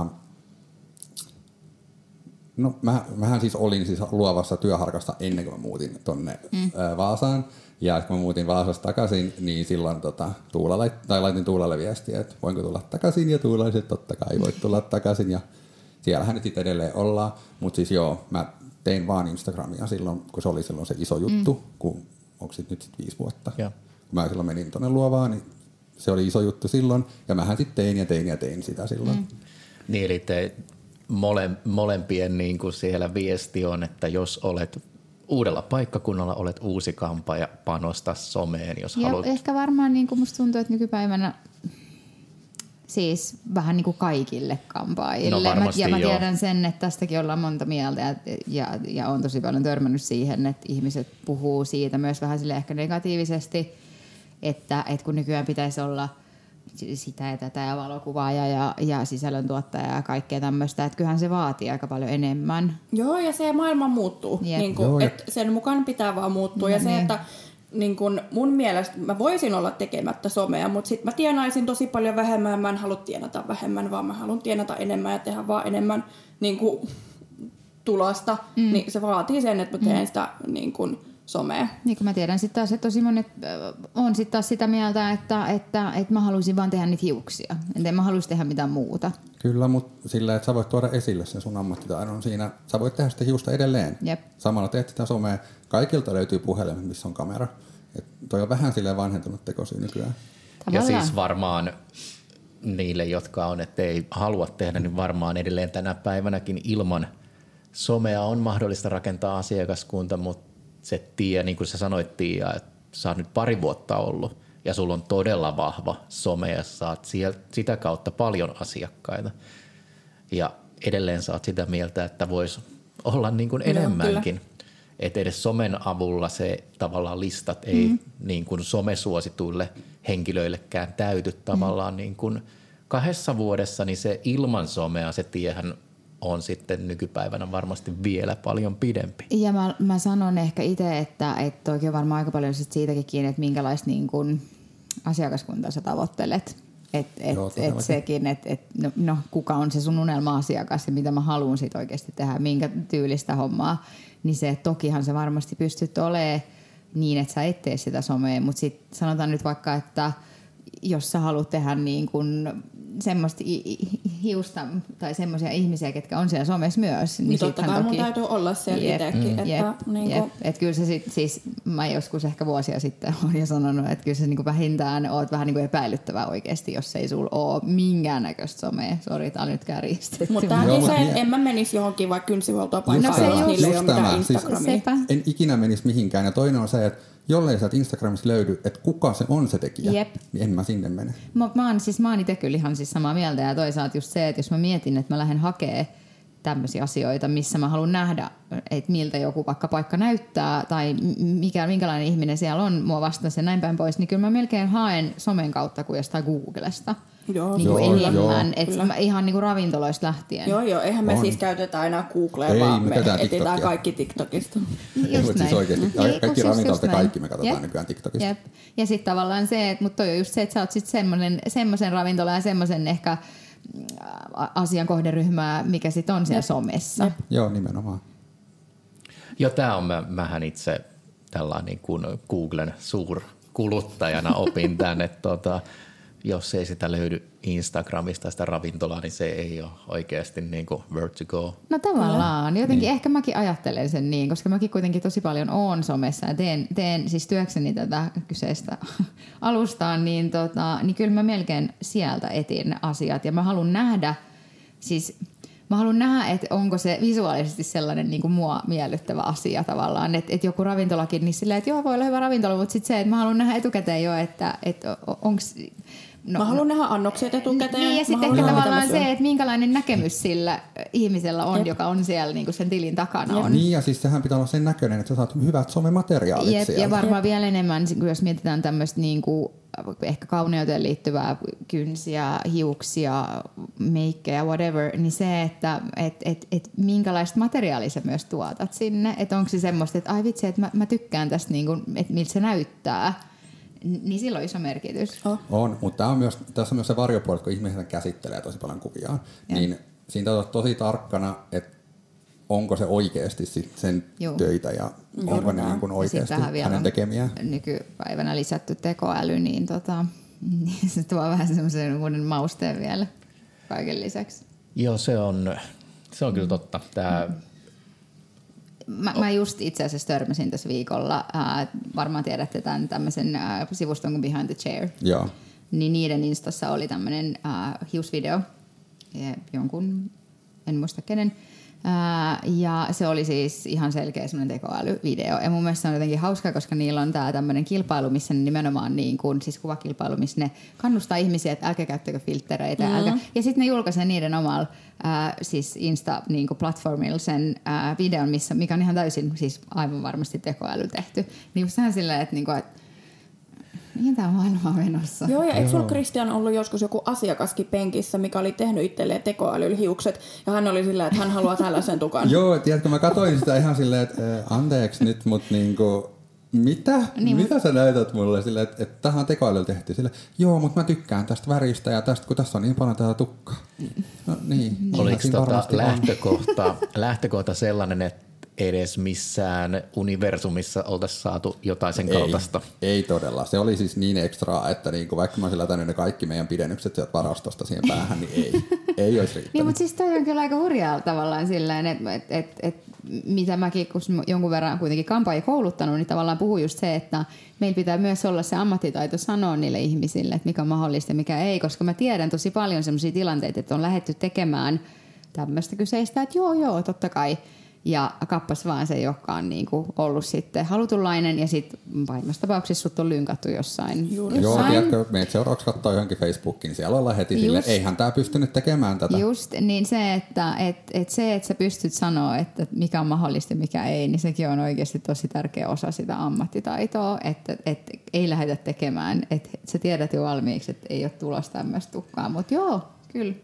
no mähän siis olin siis luovassa työharkasta ennen kuin mä muutin tonne Vaasaan. Ja kun mä muutin Vaasasta takaisin, niin silloin laitin Tuulalle viestiä, että voinko tulla takaisin. Ja Tuula oli, että totta kai voit tulla takaisin. Ja siellähän nyt sitten edelleen ollaan. Mutta siis mä tein vaan Instagramia silloin, kun se oli silloin se iso juttu. Onko sit nyt 5 vuotta? Ja. Kun mä silloin menin tonne luovaan, niin se oli iso juttu silloin. Ja mähän sitten tein sitä silloin. Niin eli molempien niin kuin siellä viesti on, että jos olet uudella paikkakunnalla, olet uusi kampaaja, panosta someen, jos haluat. Ehkä varmaan niin kuin musta tuntuu, että nykypäivänä siis vähän niin kuin kaikille kampaajille. No mä tiedän sen, että tästäkin ollaan monta mieltä ja on tosi paljon törmännyt siihen, että ihmiset puhuu siitä myös vähän sille ehkä negatiivisesti, että kun nykyään pitäisi olla sitä ja tätä ja valokuvaaja ja sisällöntuottaja ja kaikkea tämmöistä, että kyllähän se vaatii aika paljon enemmän. Joo, ja se maailma muuttuu. Niin kuin, että sen mukaan pitää vaan muuttua. Ja se, että niin kuin mun mielestä mä voisin olla tekemättä somea, mutta sitten mä tienaisin tosi paljon vähemmän. Mä en halua tienata vähemmän, vaan mä haluan tienata enemmän ja tehdä vaan enemmän niin kuin tulosta. Niin se vaatii sen, että mä teen sitä niin kuin somea. Niin kuin mä tiedän sitten taas, että tosi monet on sitten taas sitä mieltä, että mä haluaisin vaan tehdä niitä hiuksia. En mä haluaisi tehdä mitään muuta. Kyllä, mutta sillä, että sä voit tuoda esille sen sun ammattitaidon siinä. Sä voit tehdä sitä hiusta edelleen. Jep. Samalla teet sitä somea. Kaikilta löytyy puhelimet, missä on kamera. Et toi on vähän silleen vanhentunut tekosyy nykyään. Tavallaan. Ja siis varmaan niille, jotka on, että ei halua tehdä, niin varmaan edelleen tänä päivänäkin ilman somea on mahdollista rakentaa asiakaskunta, mutta se Tiia, niin kuin sä sanoit Tiia, että sä oot nyt 2 vuotta ollut ja sulla on todella vahva some ja saat sitä kautta paljon asiakkaita. Ja edelleen sä oot sitä mieltä, että voisi olla niin kuin enemmänkin. Että edes somen avulla se tavallaan listat ei niin kuin somesuosituille henkilöillekään täyty tavallaan niin kuin 2 vuodessa, niin se ilman somea se tiehän on sitten nykypäivänä varmasti vielä paljon pidempi. Ja mä sanon ehkä itse, että toki on varmaan aika paljon siitäkin kiinni, että minkälaista niin kuin asiakaskuntaa sä tavoittelet. et sekin, että no, kuka on se sun unelma-asiakas ja mitä mä haluan sit oikeasti tehdä, minkä tyylistä hommaa, niin se, että tokihan se varmasti pystyt olemaan niin, että sä et tee sitä somea, mutta sitten sanotaan nyt vaikka, että jos sä haluat tehdä niin kuin semmoista hiusta tai semmoisia ihmisiä, ketkä on siellä somessa myös. Niin totta kai mun täytyy olla siellä itsekin. Että kyllä se siis mä joskus ehkä vuosia sitten olen jo sanonut, että kyllä se niin kuin vähintään oot vähän niin kuin epäilyttävää oikeasti, jos ei sulla ole minkäännäköistä somea. Sori, tää on nyt kärjistetty. Mutta tämäkin se, että en mä menisi johonkin vaikka kynsihuoltoon paikkaan, jos niillä ei ole mitään Instagramia. Siis en ikinä menisi mihinkään. Ja toinen on se, että jollei sieltä Instagramista löydy, että kuka se on se tekijä, niin en mä sinne mene. Mä oon itse kyllä ihan siis samaa mieltä ja toisaalta just se, että jos mä mietin, että mä lähden hakemaan tämmöisiä asioita, missä mä haluan nähdä, että miltä joku vaikka paikka näyttää tai minkälainen ihminen siellä on mua vastaan ja näin päin pois, niin kyllä mä melkein haen somen kautta kuin jostain Googlesta. Joo, niin kuin enemmän, että ihan niin kuin ravintoloista lähtien. Joo, eihän me siis käytetä aina Googlea, vaan me etsitään kaikki TikTokista. Just näin. Siis oikeasti, kaikki ravintolat ja kaikki me katsotaan nykyään TikTokista. Jep. Ja sitten tavallaan se, mutta toi on just se, että sä oot sitten semmoisen ravintolan ja semmoisen ehkä asian kohderyhmää, mikä sitten on siellä somessa. Joo, nimenomaan. Joo, tää on mähän itse tällainen niin kuin Googlen suurkuluttajana opin tän, että jos ei sitä löydy Instagramista sitä ravintolaa, niin se ei ole oikeasti niin kuin where to go. No tavallaan. Jotenkin ehkä mäkin ajattelen sen niin, koska mäkin kuitenkin tosi paljon oon somessa ja teen siis työkseni tätä kyseistä alustaan, niin kyllä mä melkein sieltä etin asiat ja mä haluan nähdä, että onko se visuaalisesti sellainen niin kuin mua miellyttävä asia tavallaan, että joku ravintolakin, niin silleen, että joo, voi olla hyvä ravintola, mutta sitten se, että mä haluan nähdä etukäteen jo, että onko... mä haluan nähdä annokset etukäteen. Niin, ja sitten ehkä tavallaan se, että minkälainen näkemys sillä ihmisellä on, joka on siellä niin kuin sen tilin takana. On. Niin, ja siis sehän pitää olla sen näköinen, että sä saat hyvät somemateriaalit siellä. Ja varmaan vielä enemmän, jos mietitään tämmöistä niin kuin ehkä kauneuteen liittyvää kynsiä, hiuksia, meikkejä, whatever, niin se, että minkälaista materiaalia sä myös tuotat sinne. Että onko se semmoista, että ai vitsi, että mä tykkään tästä, niin kuin, että miltä se näyttää. Niin sillä on iso merkitys. On, mutta tässä on myös se varjopuoli, kun ihmiset käsittelee tosi paljon kuviaan. Niin siinä täytyy olla tosi tarkkana, että onko se oikeasti sen töitä ja onko ne niin kuin oikeasti hänen tekemiä. Nykypäivänä lisätty tekoäly, niin se tuo vähän semmoisen uuden mausteen vielä kaiken lisäksi. Joo, se on kyllä totta. Mä just itse asiassa törmäsin tässä viikolla, varmaan tiedätte tämän tämmöisen sivuston kuin Behind the Chair. Joo. Niin niiden instassa oli tämmöinen hiusvideo, jonkun, en muista kenen, ja se oli siis ihan selkeä semmoinen tekoälyvideo. Ja mun mielestä se on jotenkin hauska, koska niillä on tää tämmöinen kilpailu, missä ne nimenomaan niin kuin, siis kuvakilpailu, missä ne kannustaa ihmisiä, että älkää käyttäkö filttereitä. Ja sitten ne julkaisee niiden omalla siis Insta-platformilla sen videon, mikä on ihan täysin siis aivan varmasti tekoäly tehty. Niin just sehän silleen, että niinku, mihin tämä maailma on menossa? Joo, ja eikö sulla, Kristian, ollut joskus joku asiakaskin penkissä, mikä oli tehnyt itselleen tekoälyllä hiukset, ja hän oli silleen, että hän haluaa tällaisen tukan? Joo, tiedätkö, mä katsoin sitä ihan silleen, että anteeksi nyt, mutta niinku, mitä? Niin, mitä sä näytät mulle silleen, että tähän on tekoälyllä tehty? Silleen, joo, mutta mä tykkään tästä väristä ja tästä, kun tässä on niin paljon tätä tukkaa. No niin. Oliko lähtökohta sellainen, että edes missään universumissa oltaisiin saatu jotain sen kaltaista? Ei todella. Se oli siis niin ekstraa, että niinku, vaikka mä olisin lätänyt ne kaikki meidän pidennykset sieltä varastosta siihen päähän, niin ei olisi riittänyt. Niin, mutta siis toi on kyllä aika hurjaa tavallaan silleen, että mitä mäkin, kun jonkun verran kuitenkin kampaajia kouluttanut, niin tavallaan puhuu just se, että meillä pitää myös olla se ammattitaito sanoa niille ihmisille, että mikä on mahdollista ja mikä ei, koska mä tiedän tosi paljon sellaisia tilanteita, että on lähdetty tekemään tämmöistä kyseistä, että joo, totta kai. Ja kappas vaan se, joka on niinku ollut sitten halutunlainen ja sitten pahimmassa tapauksessa sut on lynkattu jossain. Joo, tiedätkö, meidät seuraavaksi katsoo johonkin Facebookiin, niin siellä ollaan heti silleen, eihän tää pystynyt tekemään tätä. Just, niin se, että sä pystyt sanoa, että mikä on mahdollista ja mikä ei, niin sekin on oikeasti tosi tärkeä osa sitä ammattitaitoa, että ei lähdetä tekemään, että sä tiedät jo valmiiksi, että ei ole tulossa tämmöistä tukkaa, mutta joo, kyllä.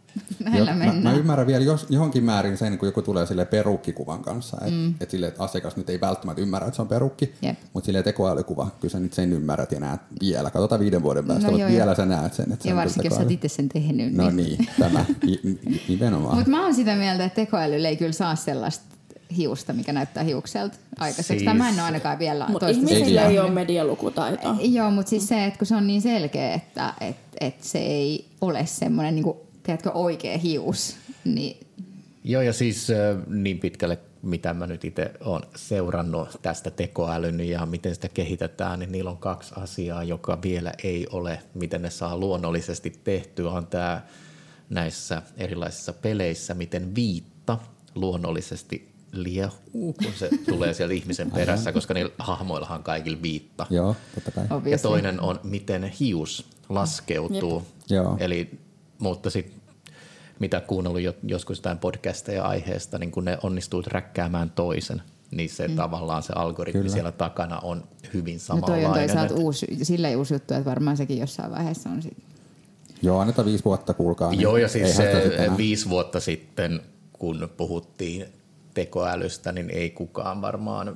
Näillä mennään. Mä ymmärrän vielä johonkin määrin sen, kun joku tulee sille perukkikuvan kanssa, että silleen, että asiakas nyt ei välttämättä ymmärrä, että se on perukki, mutta silleen tekoälykuva, kyllä sä nyt sen ymmärrät ja näet vielä. Katsotaan 5 vuoden päästä, mutta vielä sä näet sen. Että ja varsinkin, jos sä oot itse sen tehnyt. No niin, tämä nimenomaan. Mutta mä oon sitä mieltä, että tekoälyllä ei kyllä saa sellaista hiusta, mikä näyttää hiukselta aikaiseksi. Siis... Mä en ole ainakaan vielä toistaiseksi. Mutta ihmisillä ei ole medialukutaitoa. Joo, mutta siis se, että kun se on niin selkeä, että se ei ole semmoinen niin kuin, tiedätkö, oikea hius. Niin... Joo, ja siis niin pitkälle, mitä mä nyt itse olen seurannut tästä tekoälyn ja miten sitä kehitetään, niin niillä on 2 asiaa, joka vielä ei ole, miten ne saa luonnollisesti tehtyä, on tämä näissä erilaisissa peleissä, miten viitta luonnollisesti liehuu, kun se tulee sieltä ihmisen perässä, koska niillä hahmoillahan on kaikilla viitta. Joo, totta kai. Ja toinen on, miten hius laskeutuu. Eli, mutta sitten mitä kuunnellut joskus jotain podcasteja aiheesta, niin kun ne onnistuu räkkäämään toisen, niin se tavallaan se algoritmi siellä takana on hyvin samanlainen. No toi on toisaalta silleen uusi juttu, että varmaan sekin jossain vaiheessa on sitten. Joo, annetaan 5 vuotta, kuulkaa. Joo, ja siis 5 vuotta sitten, kun puhuttiin tekoälystä, niin ei kukaan varmaan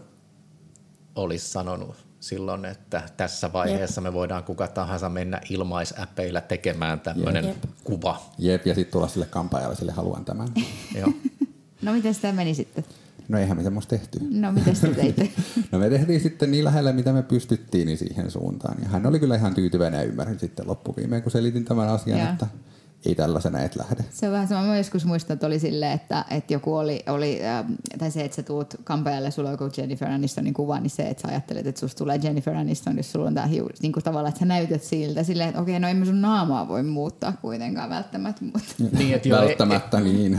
olisi sanonut silloin, että tässä vaiheessa me voidaan kuka tahansa mennä ilmaisäpeillä tekemään tämmöinen kuva. Jep, ja sitten tulla sille kampaajalle, sille haluan tämän. Joo. No miten sitä meni sitten? No eihän me semmoista tehty. No miten te teitte? No me tehtiin sitten niin lähellä, mitä me pystyttiin, niin siihen suuntaan. Ja hän oli kyllä ihan tyytyväinen ja ymmärrin sitten loppuviimeen, kun selitin tämän asian, että ei tällaisena et lähde. Se on vähän sama. Mä joskus muistan, että oli silleen, että joku oli tai se, että sä tuut kampaajalle, sulla on joku Jennifer Anistonin kuva, niin se, että sä ajattelet, että susta tulee Jennifer Aniston, jos sulla on tää hius, niin kuin tavallaan, että sä näytät siltä silleen, että okei, no emme sun naamaa voi muuttaa kuitenkaan välttämättä. Mutta. Niin, että välttämättä niin.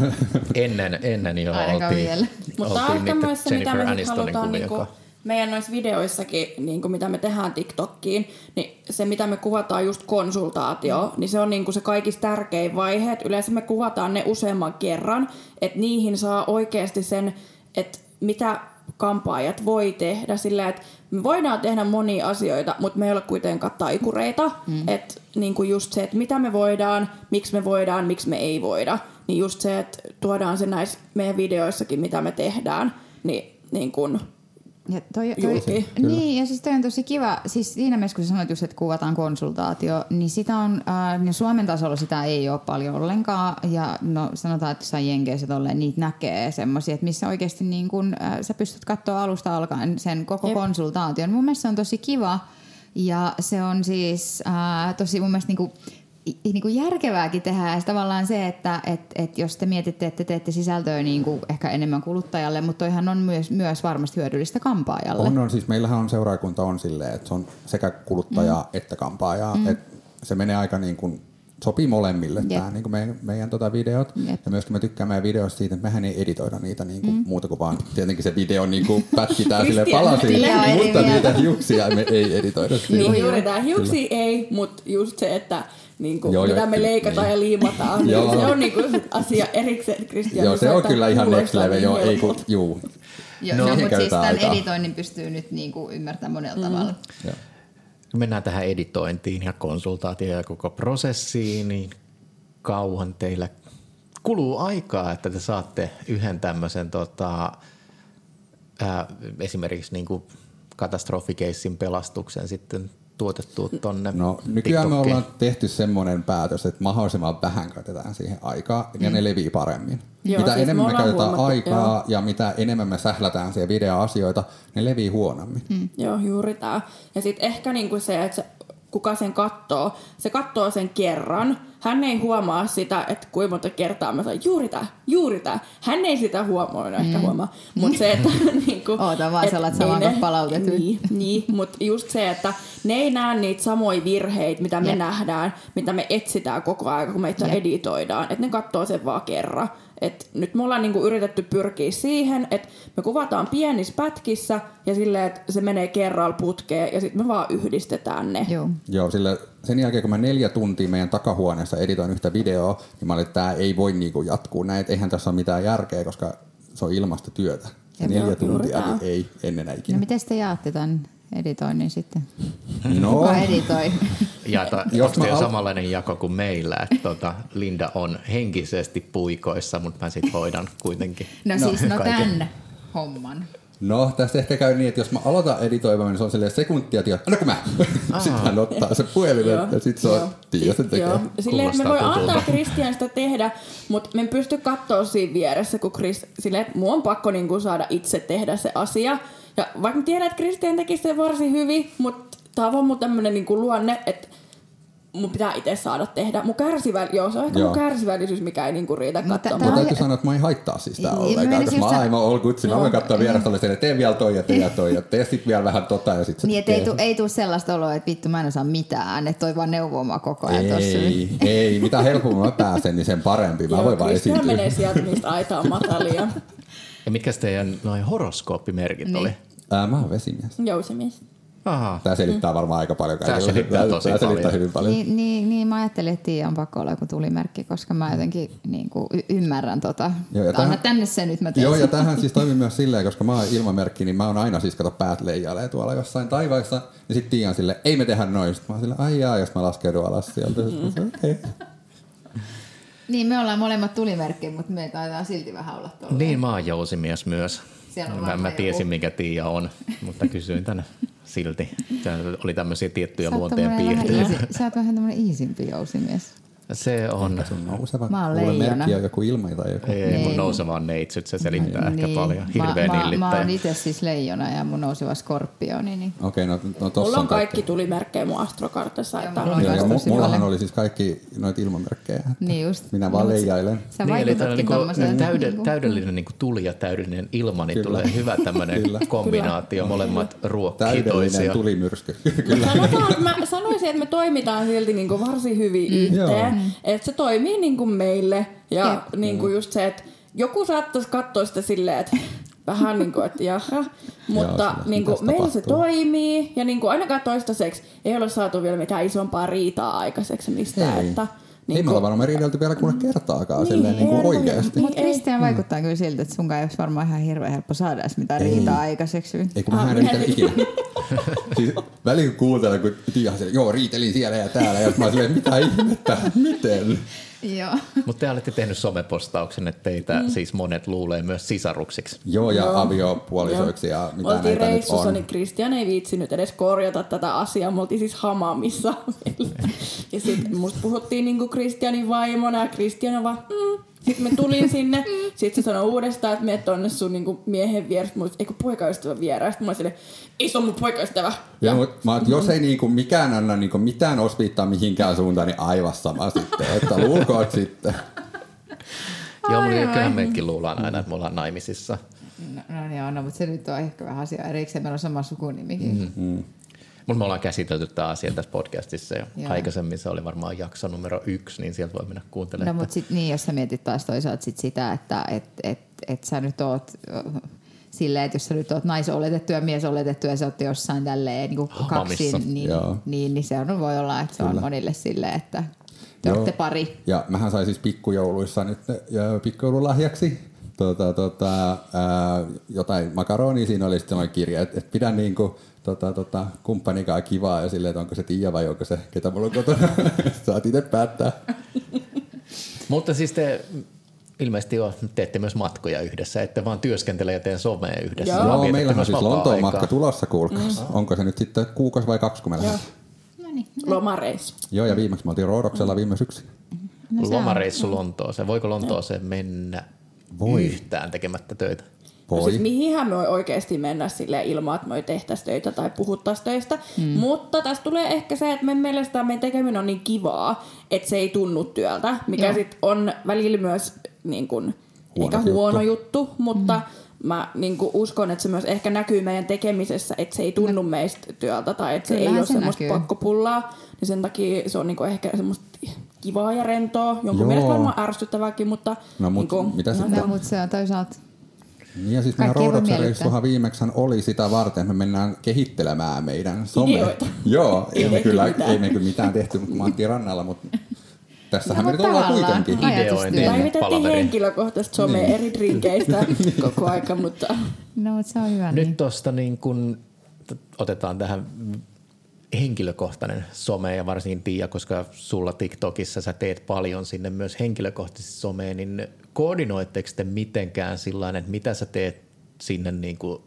Ennen jo oltiin. Mutta on ehkä myös se, mitä me halutaan meidän noissa videoissakin, niin kuin mitä me tehdään TikTokkiin, niin se mitä me kuvataan just konsultaatio, niin se on niin kuin se kaikista tärkein vaihe. Että yleensä me kuvataan ne useamman kerran, että niihin saa oikeasti sen, että mitä kampaajat voi tehdä sillä, että me voidaan tehdä monia asioita, mutta me ei ole kuitenkaan taikureita. Että niin kuin just se, että mitä me voidaan, miksi me ei voida. Niin just se, että tuodaan se näissä meidän videoissakin, mitä me tehdään, niin kuin ja niin, ja siis toi on tosi kiva. Siis siinä mielessä, kun sä sanoit just, että kuvataan konsultaatio, niin sitä on, Suomen tasolla sitä ei ole paljon ollenkaan. Ja no sanotaan, että jossain Jenkeissä tolleen niitä näkee semmoisia, että missä oikeasti niin kun, sä pystyt katsoa alusta alkaen sen koko konsultaation. Mun mielestä se on tosi kiva. Ja se on siis tosi mun mielestä niin kuin järkevääkin tehdä. Ja tavallaan se, että jos te mietitte, että te teette sisältöä niin kuin ehkä enemmän kuluttajalle, mutta toihan on myös varmasti hyödyllistä kampaajalle. On. Siis meillähän on seuraajakunta on silleen, että se on sekä kuluttaja että kampaaja. Että se menee aika niin kuin, sopii molemmille tämä niin kuin meidän videot. Ja myöskin me tykkään meidän videoista siitä, että mehän ei editoida niitä niin kuin muuta kuin vaan tietenkin se video niin kuin pätkitään sille palasiin, mutta niitä hiuksia me ei editoida. Niin juuri tämä hiuksia ei, mutta just se, että niinku, mitä me leikataan ja liimataan, niin se on niinku asia erikseen. Joo, se on kyllä ihan next level. Joo, ei kun, juu. Joo, mutta siis tämän editoinnin pystyy nyt niinku ymmärtämään monella tavalla. Mennään tähän editointiin ja konsultaatioon ja koko prosessiin, niin kauan teillä kuluu aikaa, että te saatte yhden tämmöisen esimerkiksi niinku katastrofikeissin pelastuksen sitten tuotettua tonne nykyään me ollaan tehty semmoinen päätös, että mahdollisimman vähän käytetään siihen aikaa ja ne levii paremmin. Joo, mitä siis enemmän me käytetään aikaa ja mitä enemmän me sählätään siihen videoasioita, ne levii huonommin. Joo, juuri tämä. Ja sitten ehkä niinku se, että kuka sen katsoo, se katsoo sen kerran. Hän ei huomaa sitä, että kuinka monta kertaa mä sanon juuri tää. Hän ei sitä ehkä huomaa. Mutta se, että niinku, oota vaan, sä olet saman kanssa palautettu. Niin, mutta just se, että ne ei näe niitä samoja virheitä, mitä me nähdään, mitä me etsitään koko ajan, kun meitä editoidaan. Että ne katsoo sen vaan kerran. Et nyt me ollaan niinku yritetty pyrkiä siihen, että me kuvataan pienissä pätkissä ja silleen, että se menee kerralla putkeen ja sitten me vaan yhdistetään ne. Joo, sillä sen jälkeen kun mä 4 tuntia meidän takahuoneessa editoin yhtä videoa, niin mä olin, että tää ei voi niinku jatkuu näin, eihän tässä ole mitään järkeä, koska se on ilmasta työtä. Se 4 tuntia niin ei ennen ikinä. No miten te jaatte tämän editoinnin sitten? No, kuka editoi? onko teillä samanlainen jako kuin meillä, että Linda on henkisesti puikoissa, mutta mä sit hoidan kuitenkin. No tämän homman. No, tässä ehkä käy niin, että jos mä aloitan editoimaan, niin se on silleen sekuntia, että anna mä. Sitten hän ottaa se puhelimen ja sitten se on, Tiia sen tekee. Joo. Silleen, että me voi antaa Kristian sitä tehdä, mutta me en pysty katsoa siinä vieressä, kun silleen, että mun on pakko niinku saada itse tehdä se asia. Ja vaikka mä tiedän, että Kristian teki sen varsin hyvin, mutta tää on vaan mun tämmönen niinku luonne, että mun pitää itse saada tehdä. Se on ehkä mun kärsivällisyys, mikä ei niinku riitä katsomaan. Mutta täytyy sanoa, että mä en haittaa siis sitä ollenkaan, koska mä aivan all good. Mä voin katsoa vieressä, että tee vielä toi ja tee sit vielä vähän ja sit se niin, ei tule sellaista oloa, että vittu mä en osaa mitään, että toi vaan neuvoo mua koko ajan tossa. Ei, mitä helpommin mä pääsen, niin sen parempi. Mä voin vaan esiintyä. Kristian menee sieltä, mistä aita on matalia. Ja mitkä teidän noin horoskooppimerkit oli? Mä oon vesimies. Jousimies. Aha. Tää selittää varmaan aika paljon. Tää selittää tosi paljon. Hyvin paljon. Niin, mä ajattelin, että Tiia on pakko olla joku tulimerkki, koska mä jotenkin niinku ymmärrän Anna tänne se nyt, mä teen. Joo, ja tähän siis toimii myös silleen, koska mä oon ilmamerkki, niin mä oon aina siis päät leijailee tuolla jossain taivaissa. Ja sit Tiia on silleen, ei me tehdä noin. Sitten mä oon silleen, ai jaa, jos mä laskeudun alas sieltä. Okay. Niin, me ollaan molemmat tulimerkkejä, mutta me taitaa silti vähän olla tuolla. Niin, mä oon jousimies myös. Mä tiesin, mikä Tiia on, mutta kysyin tänne silti. Täällä oli tämmöisiä tiettyjä luonteen piirteitä. Sä oot vähän tämmönen iisimpi jousimies. Se on. Sun nouseva. Mä oon leijona. Merkki on joku ilma tai joku. Ei, mun nouseva on neitsyt, se selittää ehkä paljon. Hirveän illittäjä. Mä oon itse siis leijona ja mun nouseva skorpioni. Niin. Okei, no tossa mulla on kaikki tulimerkkejä mun astrokartassa. Mullahan oli siis kaikki noita ilmamerkkejä. Niin just. Minä vaan leijailen. Sä vaikutatkin tommoseen. Täydellinen niin tuli ja täydellinen ilma, niin tulee hyvä tämmöinen kombinaatio. Molemmat ruokkitoisia. Täydellinen tulimyrsky. Sanotaan, että mä sanoisin, että me toimitaan silti niinku varsin hyvin yhteen. Että se toimii niinku meille. Ja niinku just se, että joku saattaisi katsoa sitä silleen, että vähän niinku, että jaha. Mutta niinku meillä se toimii. Ja niinku ainakaan toistaiseksi ei ole saatu vielä mitään isompaa riitaa aikaiseksi mistään. Että ei me olla varmaan riidelty vielä kuule kertaakaan silleen niinku oikeasti. Mutta Kristian vaikuttaa kyllä siltä, että sunkaan ei olisi varmaan ihan hirveän helppo saada edes mitään riitaa aikaiseksi. Ei kun mä en riitele ikinä. Siis väliin kun kuuntelen, kun Tiiahan siellä, joo riitelin siellä ja täällä. Ja mä silleen, mitä ihmettä, miten? Joo. Mutta te olette tehnyt somepostauksen, että teitä siis monet luulee myös sisaruksiksi. Joo, ja aviopuolisoiksi ja mitä näitä nyt on. Oltiin reissussa, niin Kristian ei viitsinyt edes korjata tätä asiaa. Me oltiin siis Hamamissa. Ja sitten musta puhuttiin niinku Kristianin vaimona ja Kristian on vaan Sitten me tulin sinne. Sitten se sanoi uudestaan, että mene tonne sun niinku miehen vieressä. Mä olin, eikö poikaystävän vieressä? Sitten mä olin silleen, ei se on mun poikaystävä. Ja jos ei niinku mikään anna niinku mitään osviittaa mihinkään suuntaan, niin aivan sama sitten. Että luulkoot sitten. Joo, kyllähän meidänkin luullaan aina, että me ollaan naimisissa. No, mutta se nyt on ehkä vähän asia erikseen. Meillä on sama sukunimikin. Mutta me ollaan käsitelty tämä asia tässä podcastissa jo. Aikaisemmin se oli varmaan jakso numero 1, niin sieltä voi mennä kuuntelemaan. No mutta sitten niin, jos sä mietit taas toisaalta sitä, että sä nyt oot silleen, että jos sä nyt oot naisoletettu ja miesoletettu ja sä oot jossain tälleen niin kaksin, niin se on, voi olla, että se on monille silleen, että te olette pari. Ja mähän sain siis pikkujouluissa nyt pikkujoululahjaksi jotain makaronia. Siinä oli sitten kirja, että pidä niinku kumppanikaan kivaa ja silleen, että onko se Tiia vai onko se, ketä mulla on kotona. Saat itse päättää. Mutta siis te ilmeisesti teette myös matkoja yhdessä, ette vaan työskentele ja teen somea yhdessä. Joo, meillä on siis Lontoon matka tulossa, kuulkaas. Onko se nyt sitten kuukausi vai 2, kun me lähdetään? Lomareissu. Joo, ja viimeksi me oltiin Roodoksella viime syksynä. Lomareissu Lontooseen. Voiko Lontooseen mennä yhtään tekemättä töitä? No siis mihinhän me oikeasti mennä silleen ilman, että me ei tehtäisi töitä tai puhuttaisi töistä. Mutta tässä tulee ehkä se, että meidän mielestä meidän tekeminen on niin kivaa, että se ei tunnu työltä. Mikä sitten on välillä myös niin kun, eikä huono juttu, mutta mä niin kun uskon, että se myös ehkä näkyy meidän tekemisessä, että se ei tunnu meistä työltä tai että se ei ole semmoista pakkopullaa. Niin sen takia se on niin kun ehkä semmoista kivaa ja rentoa. Jonkun mielestä varmaan ärsyttävääkin, mutta... No mutta mitä sitten? No mutta se on toisaalta... Ja siis meidän Roodoksen reissuhan viimeksi oli sitä varten, että me mennään kehittelemään meidän somea. Joo, ei me kyllä mitään tehty, mutta me oltiin rannalla, mutta tässähän me nyt ollaan kuitenkin. Päivitettiin henkilökohtaisesti somea eri drinkeistä koko aika, mutta... No, se on hyvä. Nyt tosta niin kun otetaan tähän henkilökohtainen some ja varsinkin Tiia, koska sulla TikTokissa sä teet paljon sinne myös henkilökohtaisesti someen, niin koordinoitteko te mitenkään sillain, että mitä sä teet sinne niin kuin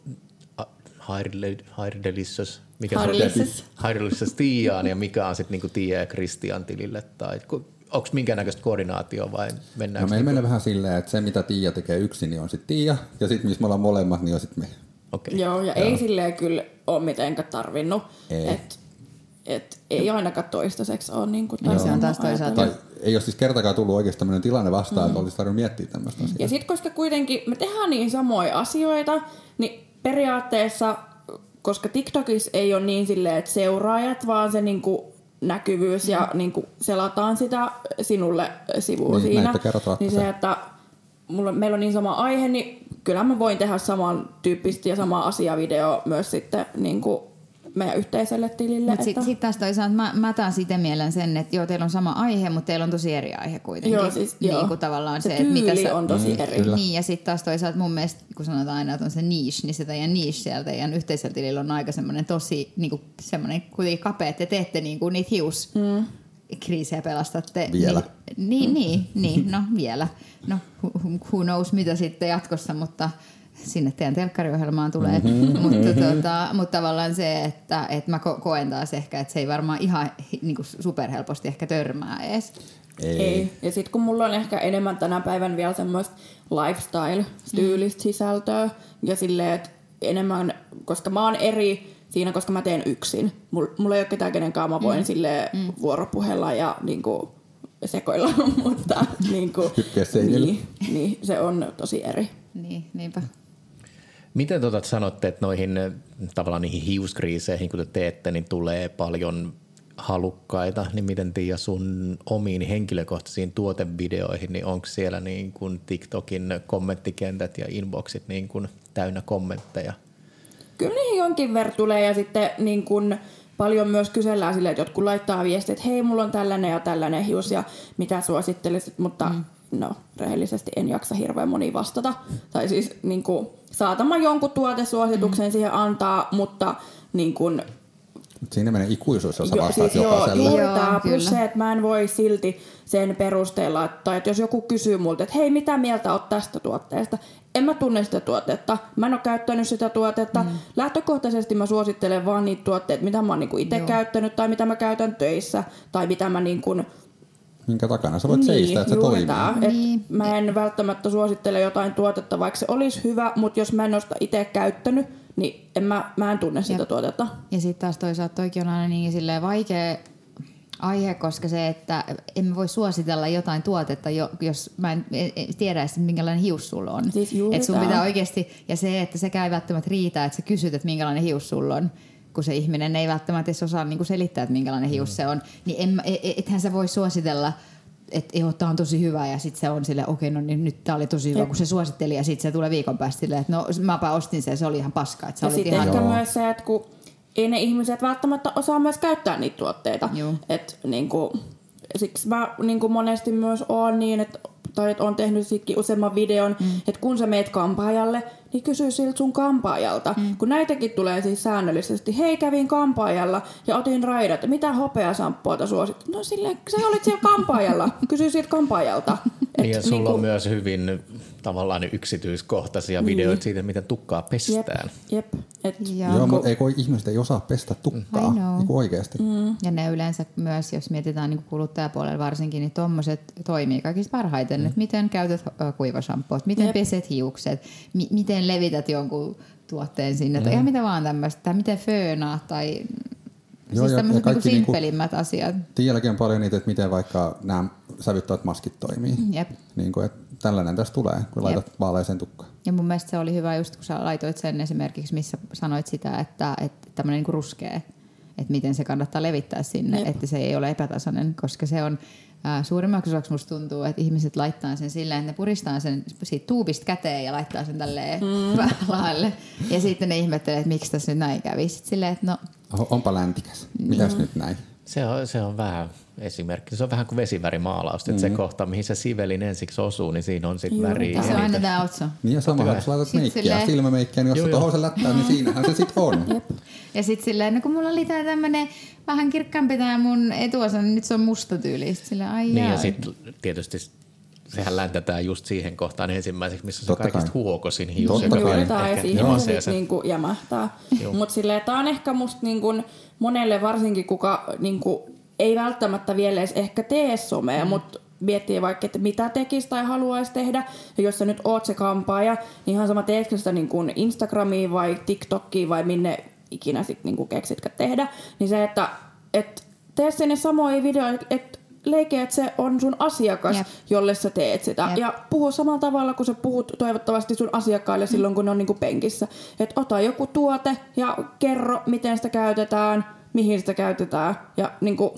Haidelicious Tiiaan ja mikä on sitten niin Tiia ja Kristian tilille tai onko minkäännäköistä koordinaatio vai mennäänkö? No meillä menee vähän silleen, että se mitä Tiia tekee yksin, niin on sitten Tiia ja sitten missä me ollaan molemmat, niin on sitten me. Okay. Joo, ja ei silleen kyllä ole mitenkään tarvinnut. Et ei ainakaan toistaiseksi ole niin kuin se on taas toisaalta. Tai ei ole siis kertakaan tullut oikeasti tämmöinen tilanne vastaan, että olisi tarvinnut miettiä tämmöistä asiaa. Ja sitten koska kuitenkin me tehdään niin samoja asioita, niin periaatteessa, koska TikTokissa ei ole niin silleen, että seuraajat, vaan se niinku näkyvyys ja niinku selataan sitä sinulle sivua niin, siinä. Niin se, että meillä on niin sama aihe, niin kyllä mä voin tehdä samantyyppistä ja sama asiavideo myös sitten niinku meidän yhteiselle tilille. Mutta sitten taas toisaalta mä taas itse mielen sen, että joo, teillä on sama aihe, mutta teillä on tosi eri aihe kuitenkin. Joo, siis niin kuin tavallaan se tyyli mitä on tosi eri. Niin, ja sitten taas toisaalta mun mielestä, kun sanotaan aina, että on se niche, niin se teidän niche siellä teidän yhteisellä tilillä on aika semmoinen tosi, niin kuin semmoinen kuitenkin kapea, että te teette niin kuin niitä kriisejä pelastatte. Vielä. Niin, no vielä. No who knows mitä sitten jatkossa, mutta sinne teidän telkkariohjelmaan tulee, mutta tavallaan se, että mä koen taas ehkä, että se ei varmaan ihan niin kuin superhelposti ehkä törmää edes. Ei. Ja sitten kun mulla on ehkä enemmän tänä päivän vielä semmoista lifestyle-tyylistä sisältöä ja silleen, että enemmän, koska mä oon eri siinä, koska mä teen yksin. Mulla ei ole ketään kenenkaan, mä voin silleen vuoropuhella ja niinku sekoilla, mutta niinku, niin, se on tosi eri. Niinpä. Miten sanotte, että noihin tavallaan niihin hiuskriiseihin, kun te teette, niin tulee paljon halukkaita, niin miten Tiia sun omiin henkilökohtaisiin tuotevideoihin, niin onko siellä niin kuin TikTokin kommenttikentät ja inboxit niin kuin täynnä kommentteja? Kyllä niihin jonkin verran tulee ja sitten niin kuin paljon myös kysellään silleen, että jotkut laittaa viestiä, että hei, mulla on tällainen ja tällainen hius ja mitä suosittelisit, mutta no, rehellisesti en jaksa hirveän moni vastata. Tai siis niin kuin, saatan mä jonkun tuotesuosituksen siihen antaa, mutta niin kuin, siinä menee ikuisuus, jos sä vastaat jokaiselle. Juuri tämä, plus se, että mä en voi silti sen perusteella, tai että jos joku kysyy multa, että hei, mitä mieltä oot tästä tuotteesta? En mä tunne sitä tuotetta, mä en ole käyttänyt sitä tuotetta. Lähtökohtaisesti mä suosittelen vaan niitä tuotteita, mitä mä oon niinku itse käyttänyt, tai mitä mä käytän töissä, tai mitä mä niinku minkä takana sä voit seistä, että se toimii. Mä en välttämättä suosittele jotain tuotetta, vaikka se olisi hyvä, mutta jos mä en ole sitä itse käyttänyt, niin mä en tunne sitä tuotetta. Ja sitten taas toisaalta toikin on aina niin silleen vaikea aihe, koska se, että emme voi suositella jotain tuotetta, jos mä en tiedä, minkälainen hius sulla on. Siis että sun pitää oikeasti, ja se, että sekään ei välttämättä riitä, että sä kysyt, että minkälainen hius sulla on, kun se ihminen ei välttämättä edes osaa niin kuin selittää, että minkälainen hius se on, niin ethän sä voi suositella, että tää on tosi hyvä ja sitten se on silleen, okei, no niin nyt tää oli tosi hyvä, kun se suositteli ja sitten se tulee viikon päästä silleen, että no mäpä ostin sen, se oli ihan paska. Että ja sitten ehkä myös se, että kun ei ne ihmiset välttämättä osaa myös käyttää niitä tuotteita. Että niinku, siksi mä niinku monesti myös oon niin, että oon tehnyt sitkin useamman videon, että kun sä meet kampaajalle, niin kysy siltä sun kampaajalta. Kun näitäkin tulee siis säännöllisesti. Hei, kävin kampaajalla ja otin raidat. Mitä hopeasamppuota suosit? No silleen, sä olit siellä kampaajalla. Kysy siitä kampaajalta. Ja sulla on myös hyvin tavallaan yksityiskohtaisia videoita siitä, miten tukkaa pestään. Jep. Joo, mutta ihmiset ei osaa pestä tukkaa niin oikeasti. Ja ne yleensä myös, jos mietitään niin kuluttajapuolella varsinkin, niin tommoset toimii kaikista parhaiten. Että miten käytät kuivasampua, miten peset hiukset, miten levität jonkun tuotteen sinne, tai ihan mitä vaan tämmöistä, tai miten föönaat, tai siis tämmöiset niinku simppelimmät asiat. Tiiälläkin on paljon niitä, että miten vaikka nämä sävyttävät maskit toimii. Niin kuin, että tällainen tästä tulee, kun laitat vaaleeseen tukkaan. Ja mun mielestä se oli hyvä just, kun sä laitoit sen esimerkiksi, missä sanoit sitä, että tämmöinen niinku ruskea, että miten se kannattaa levittää sinne, että se ei ole epätasainen, koska se on suurimmaksi osaksi musta tuntuu, että ihmiset laittaa sen silleen, että ne puristaa sen siitä tuubista käteen ja laittaa sen tälleen päälle. Ja sitten ne ihmettelee, että miksi tässä nyt näin kävi. Sitten silleen, että no... Onpa läntikäs. Mitäs nyt näin? Se on vähän esimerkki. Se on vähän kuin vesivärimaalaus, että se kohta, mihin se sivelin ensiksi osuu, niin siinä on sitten väriä. Se on aina tämä otso. Niin ja samahan, jos laitat meikkiä, silmämeikkiä, niin jos se tohon se lättää, niin siinähän se sitten on. Jep. Ja sitten silleen, no kun mulla oli tää tämmönen vähän kirkkaampi tää mun etuosa, niin nyt se on musta tyyli. Silleen, ai niin ja sitten tietysti sehän läntätään just siihen kohtaan ensimmäiseksi, missä se kaikista huokosin hius. Juuritaan ja siihen se niinku jämähtää. Mutta silleen, tää on ehkä musta niinku monelle varsinkin, kuka niinku ei välttämättä vielä edes ehkä tee somea, mutta miettii vaikka, että mitä tekisi tai haluaisi tehdä. Ja jos sä nyt oot se kampaaja, niin ihan sama teetkö sitä niin kuin Instagramiin vai TikTokiin vai minne ikinä sit niin kuin keksitkö tehdä. Niin se, että tee sinne samoja videoita, että leike, että se on sun asiakas, jolle sä teet sitä. Ja puhu samalla tavalla, kun sä puhut toivottavasti sun asiakkaille silloin, kun ne on niin kuin penkissä. Että ota joku tuote ja kerro, miten sitä käytetään, mihin sitä käytetään. Ja niin kuin,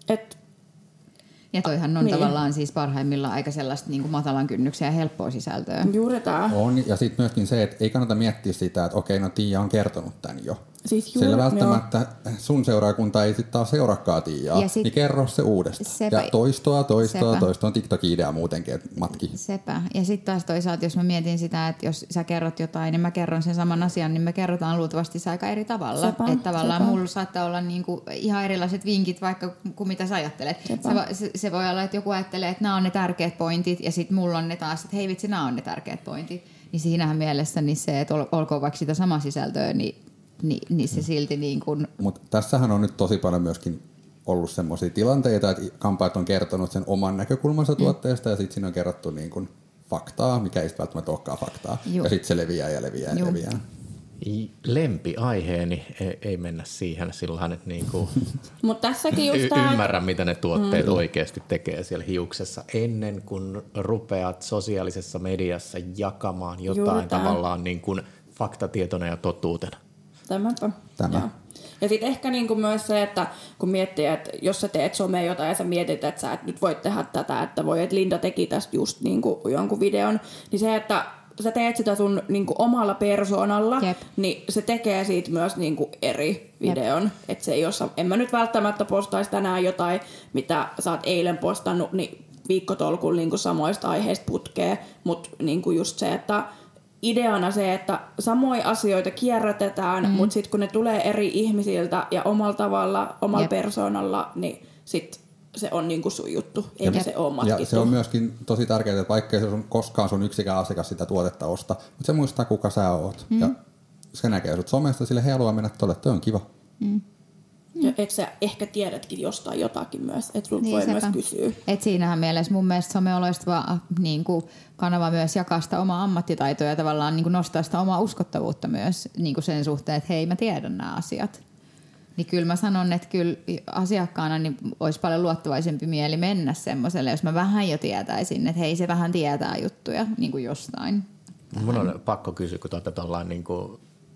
ja toihan on tavallaan siis parhaimmillaan aika sellaista niin kuin matalan kynnyksen ja helppoa sisältöä. Juuri tää. On, ja sitten myöskin se, että ei kannata miettiä sitä, että okei, no Tiia on kertonut tämän jo. Siis Sillä välttämättä sun seuraakunta ei sitten taas seuraakaan Tiiaa, niin kerro se uudestaan. Ja toistoa. On TikTok-idea muutenkin, että matki. Sepä. Ja sitten taas toisaalta, jos mä mietin sitä, että jos sä kerrot jotain, niin mä kerron sen saman asian, niin me kerrotaan luultavasti se aika eri tavalla. Että tavallaan mulla saattaa olla niinku ihan erilaiset vinkit vaikka kuin mitä sä ajattelet. Se voi olla, että joku ajattelee, että nämä on ne tärkeät pointit, ja sitten mulla on ne taas, että hei vitsi, nämä on ne tärkeät pointit. Niin siinähän mielessä niin se, että olkoon vaikka sitä samaa sisältöä, niin se silti niin kuin... Mutta tässähän on nyt tosi paljon myöskin ollut semmoisia tilanteita, että kampaajat on kertonut sen oman näkökulmansa tuotteesta ja sitten siinä on kerrottu niin kuin faktaa, mikä ei välttämättä olekaan faktaa. Ja sitten se leviää. Lempiaiheeni ei mennä siihen silloin, että niinku Mut tässäkin just ymmärrä, mitä ne tuotteet oikeasti tekee siellä hiuksessa ennen kuin rupeat sosiaalisessa mediassa jakamaan jotain tavallaan niin kuin faktatietona ja totuutena. Tämä. Ja sitten ehkä niinku myös se, että kun miettii, että jos sä teet somea jotain ja sä mietit, että sä et nyt voi tehdä tätä, että voi, että Linda teki tästä just niinku jonkun videon, niin se, että sä teet sitä sun niinku omalla persoonalla, niin se tekee siitä myös niinku eri videon. Että se ei ole, en mä nyt välttämättä postaisi tänään jotain, mitä sä oot eilen postannut, niin viikkotolkulla niinku samoista aiheista putkee, mutta niinku just se, että ideana se, että samoja asioita kierrätetään, mutta sitten kun ne tulee eri ihmisiltä ja omalla tavalla, omalla persoonalla, niin sitten se on niinku sun juttu, eikä se ole matkittu. Ja se on myöskin tosi tärkeää, että vaikka ei koskaan sun yksikään asiakas sitä tuotetta osta, mutta se muistaa, kuka sä oot. Ja se näkee sut somesta, sille he haluaa mennä tuolle, toi on kiva. Ja et sä ehkä tiedätkin jostain jotakin myös, että sulta voi myös kysyä. Et siinähän mielessä mun mielestä some on loistava niin kuin kanava myös jakaa sitä omaa ammattitaitoa ja tavallaan niin kuin nostaa sitä omaa uskottavuutta myös niin kuin sen suhteen, että hei, mä tiedän nämä asiat. Niin kyllä mä sanon, että kyllä asiakkaana niin olisi paljon luottavaisempi mieli mennä semmoiselle, jos mä vähän jo tietäisin, että hei, se vähän tietää juttuja niin kuin jostain. Mun on pakko kysyä, kun ollaan niin kuin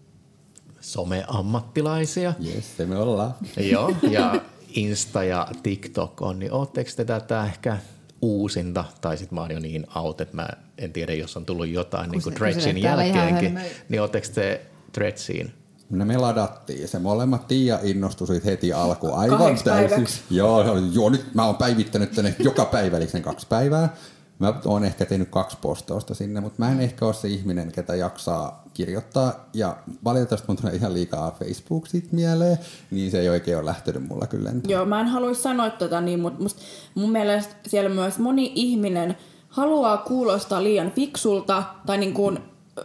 some-ammattilaisia. Jes, se me ollaan. Joo, ja Insta ja TikTok on, niin ootteko te tätä ehkä uusinta, tai sit mä oon jo niin out, että mä en tiedä, jos on tullut jotain niin kuin Threadsin jälkeenkin, niin ootteko te Threadsiin? No me ladattiin se. Molemmat Tiia innostui siitä heti alkuun aivan täysin. Joo, nyt mä oon päivittänyt tänne joka päivä, eli sen 2 päivää. Mä oon ehkä tehnyt 2 postausta sinne, mutta mä en ehkä ole se ihminen, ketä jaksaa kirjoittaa. Ja valitettavasti mun tulee ihan liikaa Facebook siitä mieleen, niin se ei oikein ole lähtenyt mulla kyllä. Joo, mä en haluaisi sanoa tätä niin, mutta mun mielestä siellä myös moni ihminen haluaa kuulostaa liian fiksulta tai niin kuin,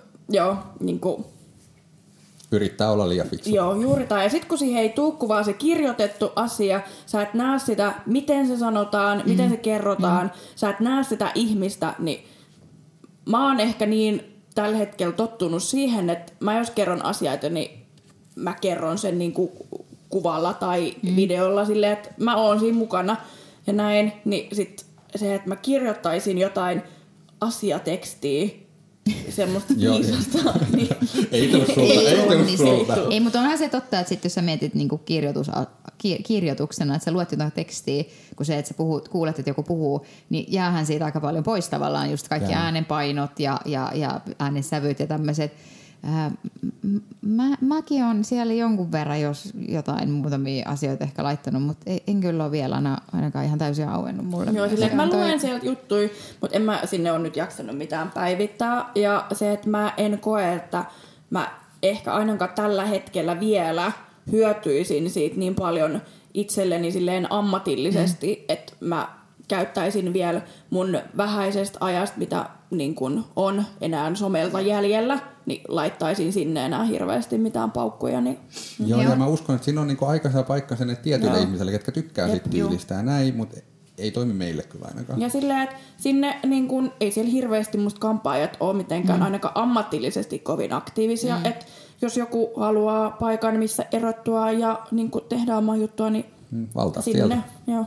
yrittää olla liian fiksu. Joo, juuri tai. Ja sitten kun siihen ei tule vaan se kirjoitettu asia, sä et näe sitä, miten se sanotaan, miten se kerrotaan, sä et näe sitä ihmistä, niin mä oon ehkä niin tällä hetkellä tottunut siihen, että mä jos kerron asioita, niin mä kerron sen niin kuin kuvalla tai videolla silleen, että mä oon siinä mukana ja näin, niin sit se, että mä kirjoittaisin jotain asiatekstiä, semmoista viisasta. Niin. Ei tullut sulta. Ei, mutta onhan se totta, että sit, jos sä mietit niinku kirjoituksena, että sä luet jotain tekstiä, kun se, että sä kuulet, että joku puhuu, niin jäähän siitä aika paljon pois tavallaan just kaikki äänenpainot ja äänensävyt ja tämmöiset. Mäkin on siellä jonkun verran, jos jotain muutamia asioita ehkä laittanut, mutta en kyllä ole vielä ainakaan ihan täysin auennut mulle. Joo, silleen, mä luen sieltä juttui, mutta en mä sinne ole nyt jaksanut mitään päivittää. Ja se, että mä en koe, että mä ehkä ainakaan tällä hetkellä vielä hyötyisin siitä niin paljon itselleni silleen ammatillisesti, että mä käyttäisin vielä mun vähäisestä ajasta, mitä niin kun on enää somelta jäljellä, niin laittaisin sinne enää hirveästi mitään paukkuja. Niin. Joo, ja mä uskon, että siinä on niinku aika hyvä paikka sen tietyille ihmisille, jotka tykkää siitä tyylistä ja näin, mutta ei toimi meille kyllä ainakaan. Ja silleen, että sinne niin kun, ei siellä hirveästi musta kampaajat ole mitenkään ainakaan ammatillisesti kovin aktiivisia, että jos joku haluaa paikan, missä erottua ja niin kun tehdä omaa juttua, niin valtaa sinne. sieltä. Joo.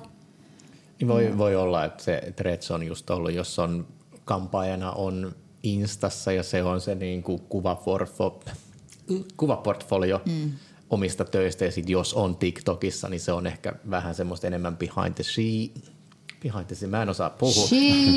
Voi olla, että se Threads on just ollut, jos on kampaajana on Instassa ja se on se niin kuin kuvaportfolio omista töistä ja sit jos on TikTokissa, niin se on ehkä vähän semmoista enemmän behind the scene, mä en osaa puhua.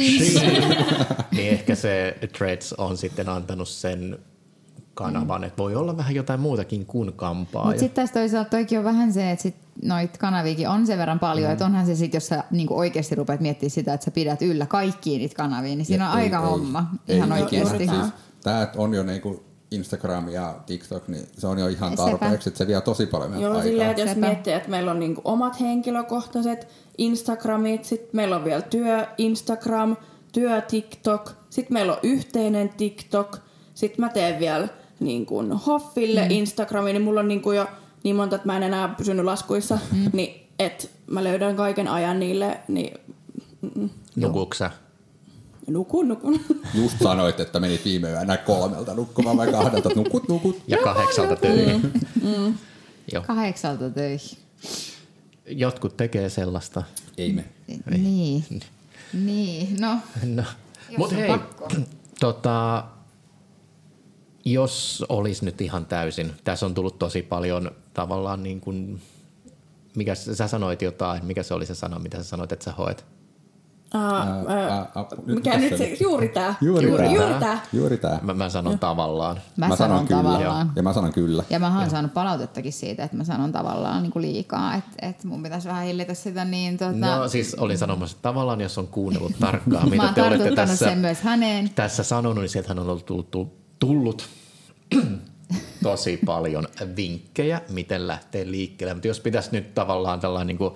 Niin ehkä se Threads on sitten antanut sen kanavan, että voi olla vähän jotain muutakin kuin kampaaja. Mutta sitten taas toisaalta toikin on vähän se, että sit noit kanaviakin on sen verran paljon, että onhan se sitten, jos sä niinku oikeasti rupeat miettimään sitä, että sä pidät yllä kaikkiin niitä kanavia, niin siinä on aika homma ihan oikeasti. Siis, tää on jo niinku Instagram ja TikTok, niin se on jo ihan tarpeeksi, että se vie tosi paljon meidän aikaa. Silleen, että jos miettii, että meillä on niinku omat henkilökohtaiset Instagramit, sitten meillä on vielä työ Instagram, työ TikTok, sitten meillä on yhteinen TikTok, sitten mä teen vielä niin kuin Hoffille Instagramiin, niin mulla on niin kuin jo niin monta, että mä en enää pysynyt laskuissa, niin että mä löydän kaiken ajan niille. Niin, Nukuuksä? Nukun. Just sanoit, että menit viime yönä 3 nukkumaan vai 2, nukut. Ja 8 töihin. 8 töihin. Jotkut tekee sellaista. Ei me. Niin, no. Mutta hei, jos olisi nyt ihan täysin, tässä on tullut tosi paljon tavallaan niin kuin, mikä sä sanoit jotain, mikä se oli se sana, mitä sä sanoit, että sä hoet? Mikä nyt se, juuri tää. Juuri tää. Mä sanon tavallaan. Mä sanon tavallaan. Ja mä sanon kyllä. Ja mä oon saanut palautettakin siitä, että mä sanon tavallaan niin kuin liikaa, että mun pitäisi vähän hillitä sitä niin No siis olin sanomassa, että tavallaan jos on kuunnellut tarkkaan, mitä te olette sen myös häneen. Tässä sanonut, niin sieltähän on tullut tosi paljon vinkkejä, miten lähtee liikkeelle. Mutta jos pitäisi nyt tavallaan tällainen niin kuin,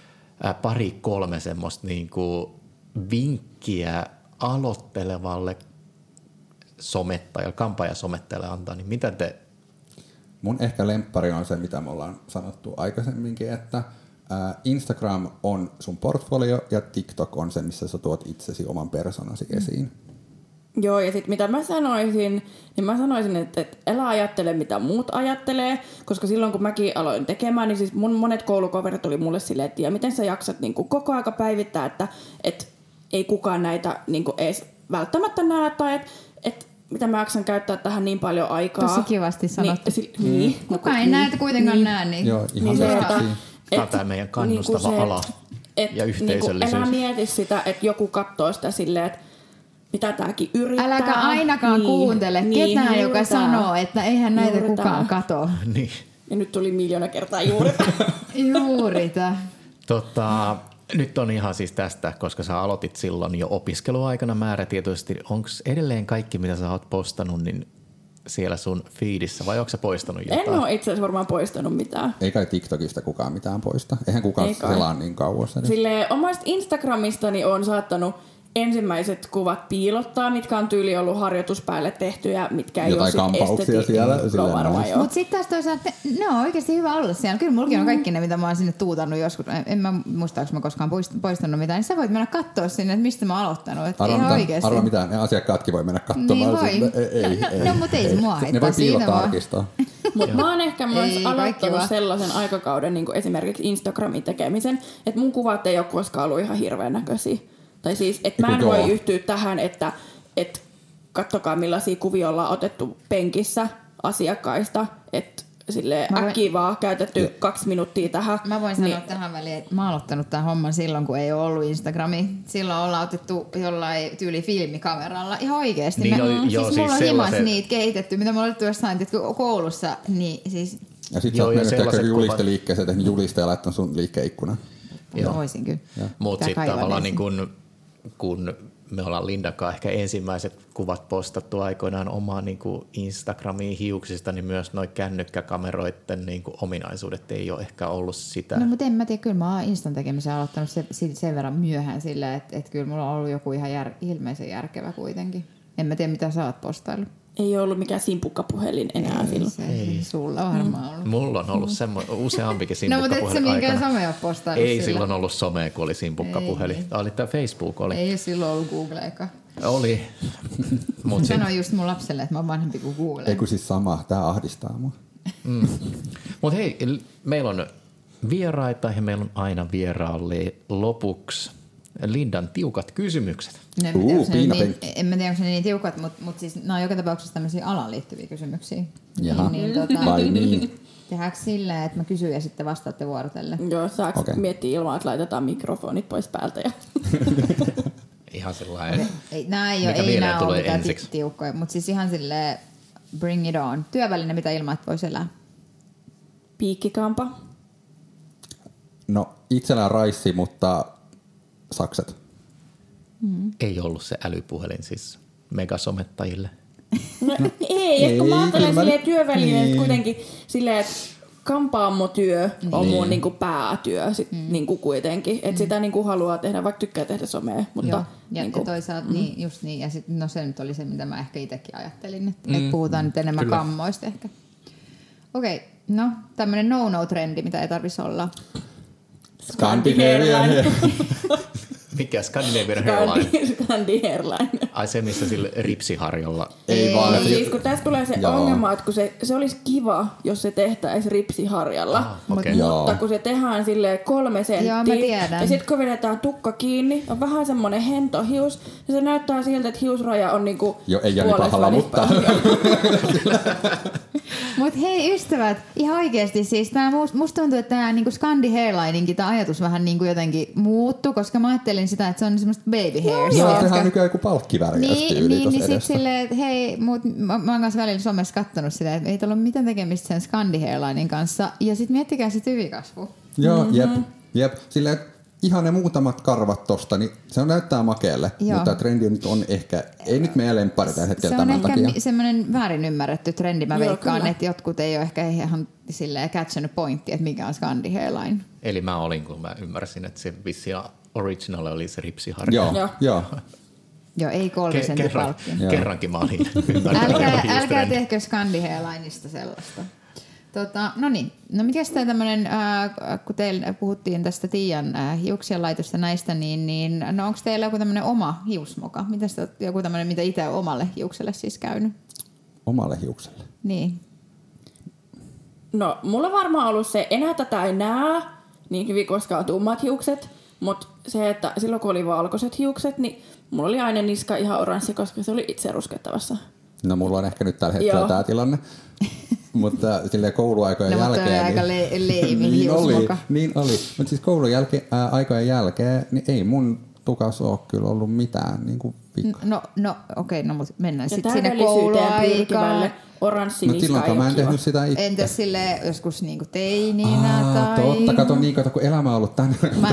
2-3 semmoista niin kuin vinkkiä aloittelevalle somettajalle, kampaajasomettajalle antaa, niin mitä te... Mun ehkä lemppari on se, mitä me ollaan sanottu aikaisemminkin, että Instagram on sun portfolio ja TikTok on se, missä sä tuot itsesi oman persoonasi esiin. Joo, ja sitten mitä mä sanoisin, niin mä sanoisin, että älä ajattele, mitä muut ajattelee, koska silloin kun mäkin aloin tekemään, niin siis mun monet koulukaverit oli mulle silleen, että miten sä jaksat niin kuin koko aika päivittää, että ei kukaan näitä niin kuin edes välttämättä näe, tai että mitä mä jaksan käyttää tähän niin paljon aikaa. Tosi kivasti sanottu. Kukaan ei näitä kuitenkaan näe. Niin. Joo, ihan Tämä on tämä meidän kannustava niin ala ja yhteisöllisyys. Älä mieti sitä, että joku katsoo sitä silleen, että mitä tääkin yrittää. Äläkä ainakaan kuuntele ketään, joka sanoo, että eihän näitä kukaan kato. Niin. Ja nyt tuli 1 000 000 kertaa juuri. Juuri tämä. Nyt on ihan siis tästä, koska sä aloitit silloin jo opiskeluaikana määrätietoisesti. Onko edelleen kaikki, mitä sä oot postannut, niin siellä sun feedissä vai onko sä poistanut jotain? En ole itse asiassa varmaan poistanut mitään. Ei kai TikTokista kukaan mitään poista. Eihän kukaan selaa niin kauas. Silleen omasta Instagramistani on saattanut ensimmäiset kuvat piilottaa, mitkä on tyyli ollut harjoituspäälle tehtyjä, mitkä ei ole sitten kampauksia siellä. Mutta sitten taas toisaalta ne on oikeasti hyvä olla siellä. Kyllä mullakin on kaikki ne, mitä mä oon sinne tuutannut joskus. En mä muista, onko mä koskaan poistanut mitään. Niin sä voit mennä katsoa sinne, että mistä mä oon aloittanut. Arva mitä, ne asiakkaatkin voi mennä katsomaan. Niin voi. No mutta ei se mua haittaa. Ne voi piilotarkistaa. Mutta mä oon ehkä myös aloittanut sellaisen aikakauden niin kuin esimerkiksi Instagramin tekemisen, että mun kuvat ei ole koskaan ollut ihan hirveän näköisiä. Tai siis, että mä en voi yhtyä tähän, että kattokaa millaisia kuvia ollaan otettu penkissä asiakkaista, että äkkiä vaan käytetty 2 minuuttia tähän. Mä voin sanoa tähän väliin, että mä oon aloittanut tämän homman silloin, kun ei ole ollut Instagramia. Silloin ollaan otettu jollain tyyli filmikameralla. Ihan oikeesti. Niin, siis mulla on himas niitä kehitetty, mitä mä oon olettu jossain koulussa. Niin, siis... Ja sit sä oot mennyt julisteliikkeeseen, tehnyt juliste ja laittanut sun liikkeikkunaan. Joo. Voisin kyllä. Mutta sitten tavallaan niin kun me ollaan Lindakaan ehkä ensimmäiset kuvat postattu aikoinaan omaan niin Instagramiin hiuksista, niin myös noi kännykkäkameroiden niin ominaisuudet ei ole ehkä ollut sitä. No mutta en mä tiedä, kyllä mä oon Instan tekemisen aloittanut sen verran myöhään sillä, että kyllä mulla on ollut joku ihan ilmeisen järkevä kuitenkin. En mä tiedä, mitä sä oot postaillut. Ei ollut mikään simpukkapuhelin enää silloin. Ei sulla varmaan ollut. Mulla on ollut useampikin simpukkapuhelin aikana. No mutta et sä minkään somea ole postaillut Ei sillä. Silloin ollut somea, kun oli simpukkapuhelin. Tämä Facebook oli. Ei silloin ollut Googleakaan. Oli. Sanoin just mun lapselle, että mä oon vanhempi kuin Google. Ei kun siis sama, tää ahdistaa mua. Mutta hei, meillä on vieraita ja meillä on aina vieraalle lopuksi Lindan tiukat kysymykset. En mä tiedä, onko ne niin tiukat, mutta siis nämä on joka tapauksessa tämmöisiä alaan liittyviä kysymyksiä. Jaha, vai niin? Tehdäänkö silleen, että mä kysyn ja sitten vastaatte vuorotellen? Joo, saaks miettiä ilman, että laitetaan mikrofonit pois päältä? Ja... Ihan sellainen. Nämä ei ole mitään tiukkoja, mutta siis ihan silleen bring it on. Työväline, mitä ilman, että voisi elää? Piikkikampa. No itsellään raissi, mutta sakset. Ei ollut se älypuhelin siis megasomettajille. No ei, kun mä ajattelen silleen työvälineet kuitenkin silleen, että kampaamotyö on mun niinku päätyö sit niinku kuitenkin. Että sitä niinku haluaa tehdä, vaikka tykkää tehdä somea. Mutta joo, ja niinku, toisaalta niin, just niin. Ja sit, no se nyt oli se, mitä mä ehkä itsekin ajattelin, että puhutaan nyt enemmän kyllä kammoista ehkä. Okei, no tämmönen no-no-trendi, mitä ei tarvitsisi olla. Scandinavian Mikä Scandinavian hairline? Scandi hairline. Ai se, missä sillä ripsiharjalla. Ei vaan. Siis kun tässä tulee se ongelma, että kun se olisi kiva, jos se tehtäisiin ripsiharjalla. Okay. Mutta kun se tehdään silleen 3 senttiä. Joo, mä tiedän. Ja sitten kun vedetään tukka kiinni, on vähän semmoinen hentohius. Ja se näyttää siltä, että hiusraja on niinku joo, ei jää pahalla, mutta... Mut hei ystävät, ihan oikeesti siis musta tuntuu, että tää niinku Scandi hairliningin tää ajatus vähän niinku jotenkin muuttui, koska mä ajattelin sitä, että se on semmoista baby hairs. Joo, sehän on nykyään joku palkkivärjästyyli niin tossa sit silleen, että hei, mä oon kanssa välillä somessa kattonut sitä, että ei tällä ole mitään tekemistä sen Scandi hairlinin kanssa. Ja sit miettikää se tyvikasvu. Joo, jep. Silleen, ihan ne muutamat karvat tosta, niin se näyttää makealle, mutta trendi nyt on ehkä, ei nyt meidän lemppari tällä hetkellä tämän takia. Se on ehkä semmoinen väärin ymmärretty trendi, mä veikkaan, että jotkut ei ole ehkä ihan silleen catchannut pointtia, että mikä on Scandi hairline. Eli mä olin, kun mä ymmärsin, että se vissiin original oli se ripsiharja. Joo. Joo, ei 3 sentin palkki. Kerrankin mä olin Älkää tehkö Scandi hairlineista sellaista. No niin, no mikäs tämä tämmöinen, kun teillä puhuttiin tästä Tiian hiuksien laitosta näistä, niin no onko teillä joku tämmöinen oma hiusmoka? Mitäs joku tämmöinen, mitä itse on omalle hiukselle siis käynyt? Omalle hiukselle? Niin. No, mulla on varmaan ollut se, enää tätä ei näe niin hyvin, koska on tummat hiukset, mutta se, että silloin kun oli valkoiset hiukset, niin mulla oli aina niska ihan oranssi, koska se oli itse ruskettavassa. No mulla on ehkä nyt tällä hetkellä tämä tilanne. Mutta silleen kouluaikojen jälkeen... No, mutta on aika leimin hiusmoka. Niin oli. Mutta siis koulun aikojen jälkeen, niin ei mun tukas ole kyllä ollut mitään niin kuin vika. No okei, no mutta mennään sitten sinne kouluaikaan. Oranssi silloinkaan mä en tehnyt sitä itse. Entäs silleen joskus niinku teininä tai... Totta, kun elämä on ollut tänne.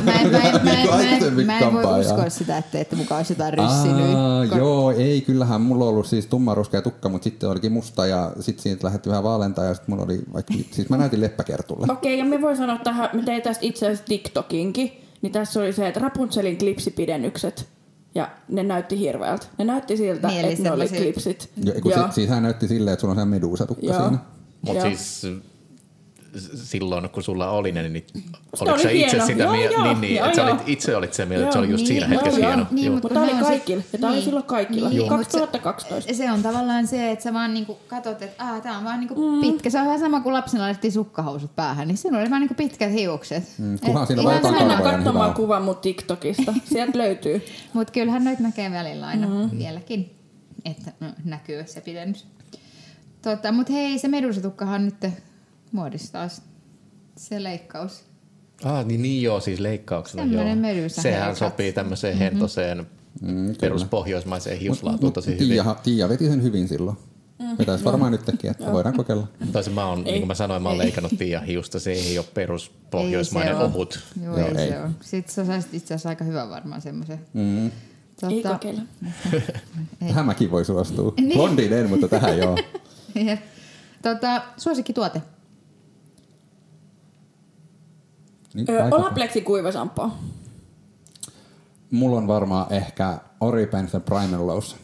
Mä en voi uskoa sitä, että ette mukaan olisi jotain ryssinyt. Joo, ei, kyllähän mulla on ollut siis tummaruskea tukka, mutta sitten olikin musta ja sitten siitä lähdettiin vähän vaalentaa ja sitten mulla oli vaikka, siis mä näytin leppäkertulle. Okei, ja me voi sanoa tähän, me tein tästä itse asiassa TikTokinkin, niin tässä oli se, että Rapunzelin klipsipidennykset. Ja ne näytti hirveältä. Ne näytti siltä, että ne oli klipsit. Siis hän näytti silleen, että sulla on se meduusatukka siinä. Mutta siis silloin, kun sulla oli ne, niin oliko sä itse sitä niin, että sä itse olit se mieltä, että se oli just siinä hetkessä hieno. Mutta tämä oli kaikilla. Ja tämä oli silloin kaikilla. 2012. Se on tavallaan se, että sä vaan niinku katot, että tää on vaan niinku pitkä. Se on vähän sama kuin lapsena laitettiin sukkahousut päähän, niin sinulla oli vaan niinku pitkät hiukset. Kunhan siinä vaan mennään katsomaan kuvan mun TikTokista. Sieltä löytyy. Mutta kyllähän noita näkee välillä aina vieläkin, että näkyy se pidennys. Mutta hei, se medusatukkahan nyt muodissa taas se leikkaus. Niin joo, siis leikkauksena. Tämmönen joo. medusä Sehän haircut. sopii tämmöiseen hentoseen peruspohjoismaiseen hiuslaatuun tosi hyvin. Tiia veti sen hyvin silloin. Vetäisi varmaan nytkin, että voidaan kokeilla. Toisin niin kuin mä sanoin, mä oon leikannut Tiian hiusta. Se ei ole peruspohjoismainen ohut. Joo, ei se ole. Sitten sä saisit itse asiassa aika hyvän varmaan semmoisen. Ei kokeilla. Tähän mäkin voi suostua. Niin. Blondiin en, mutta tähän joo. Jep. Suosikkituote. Niin, Olapleksi kuivasampo. Mulla on varmaan ehkä Oripensen Primal Lotion.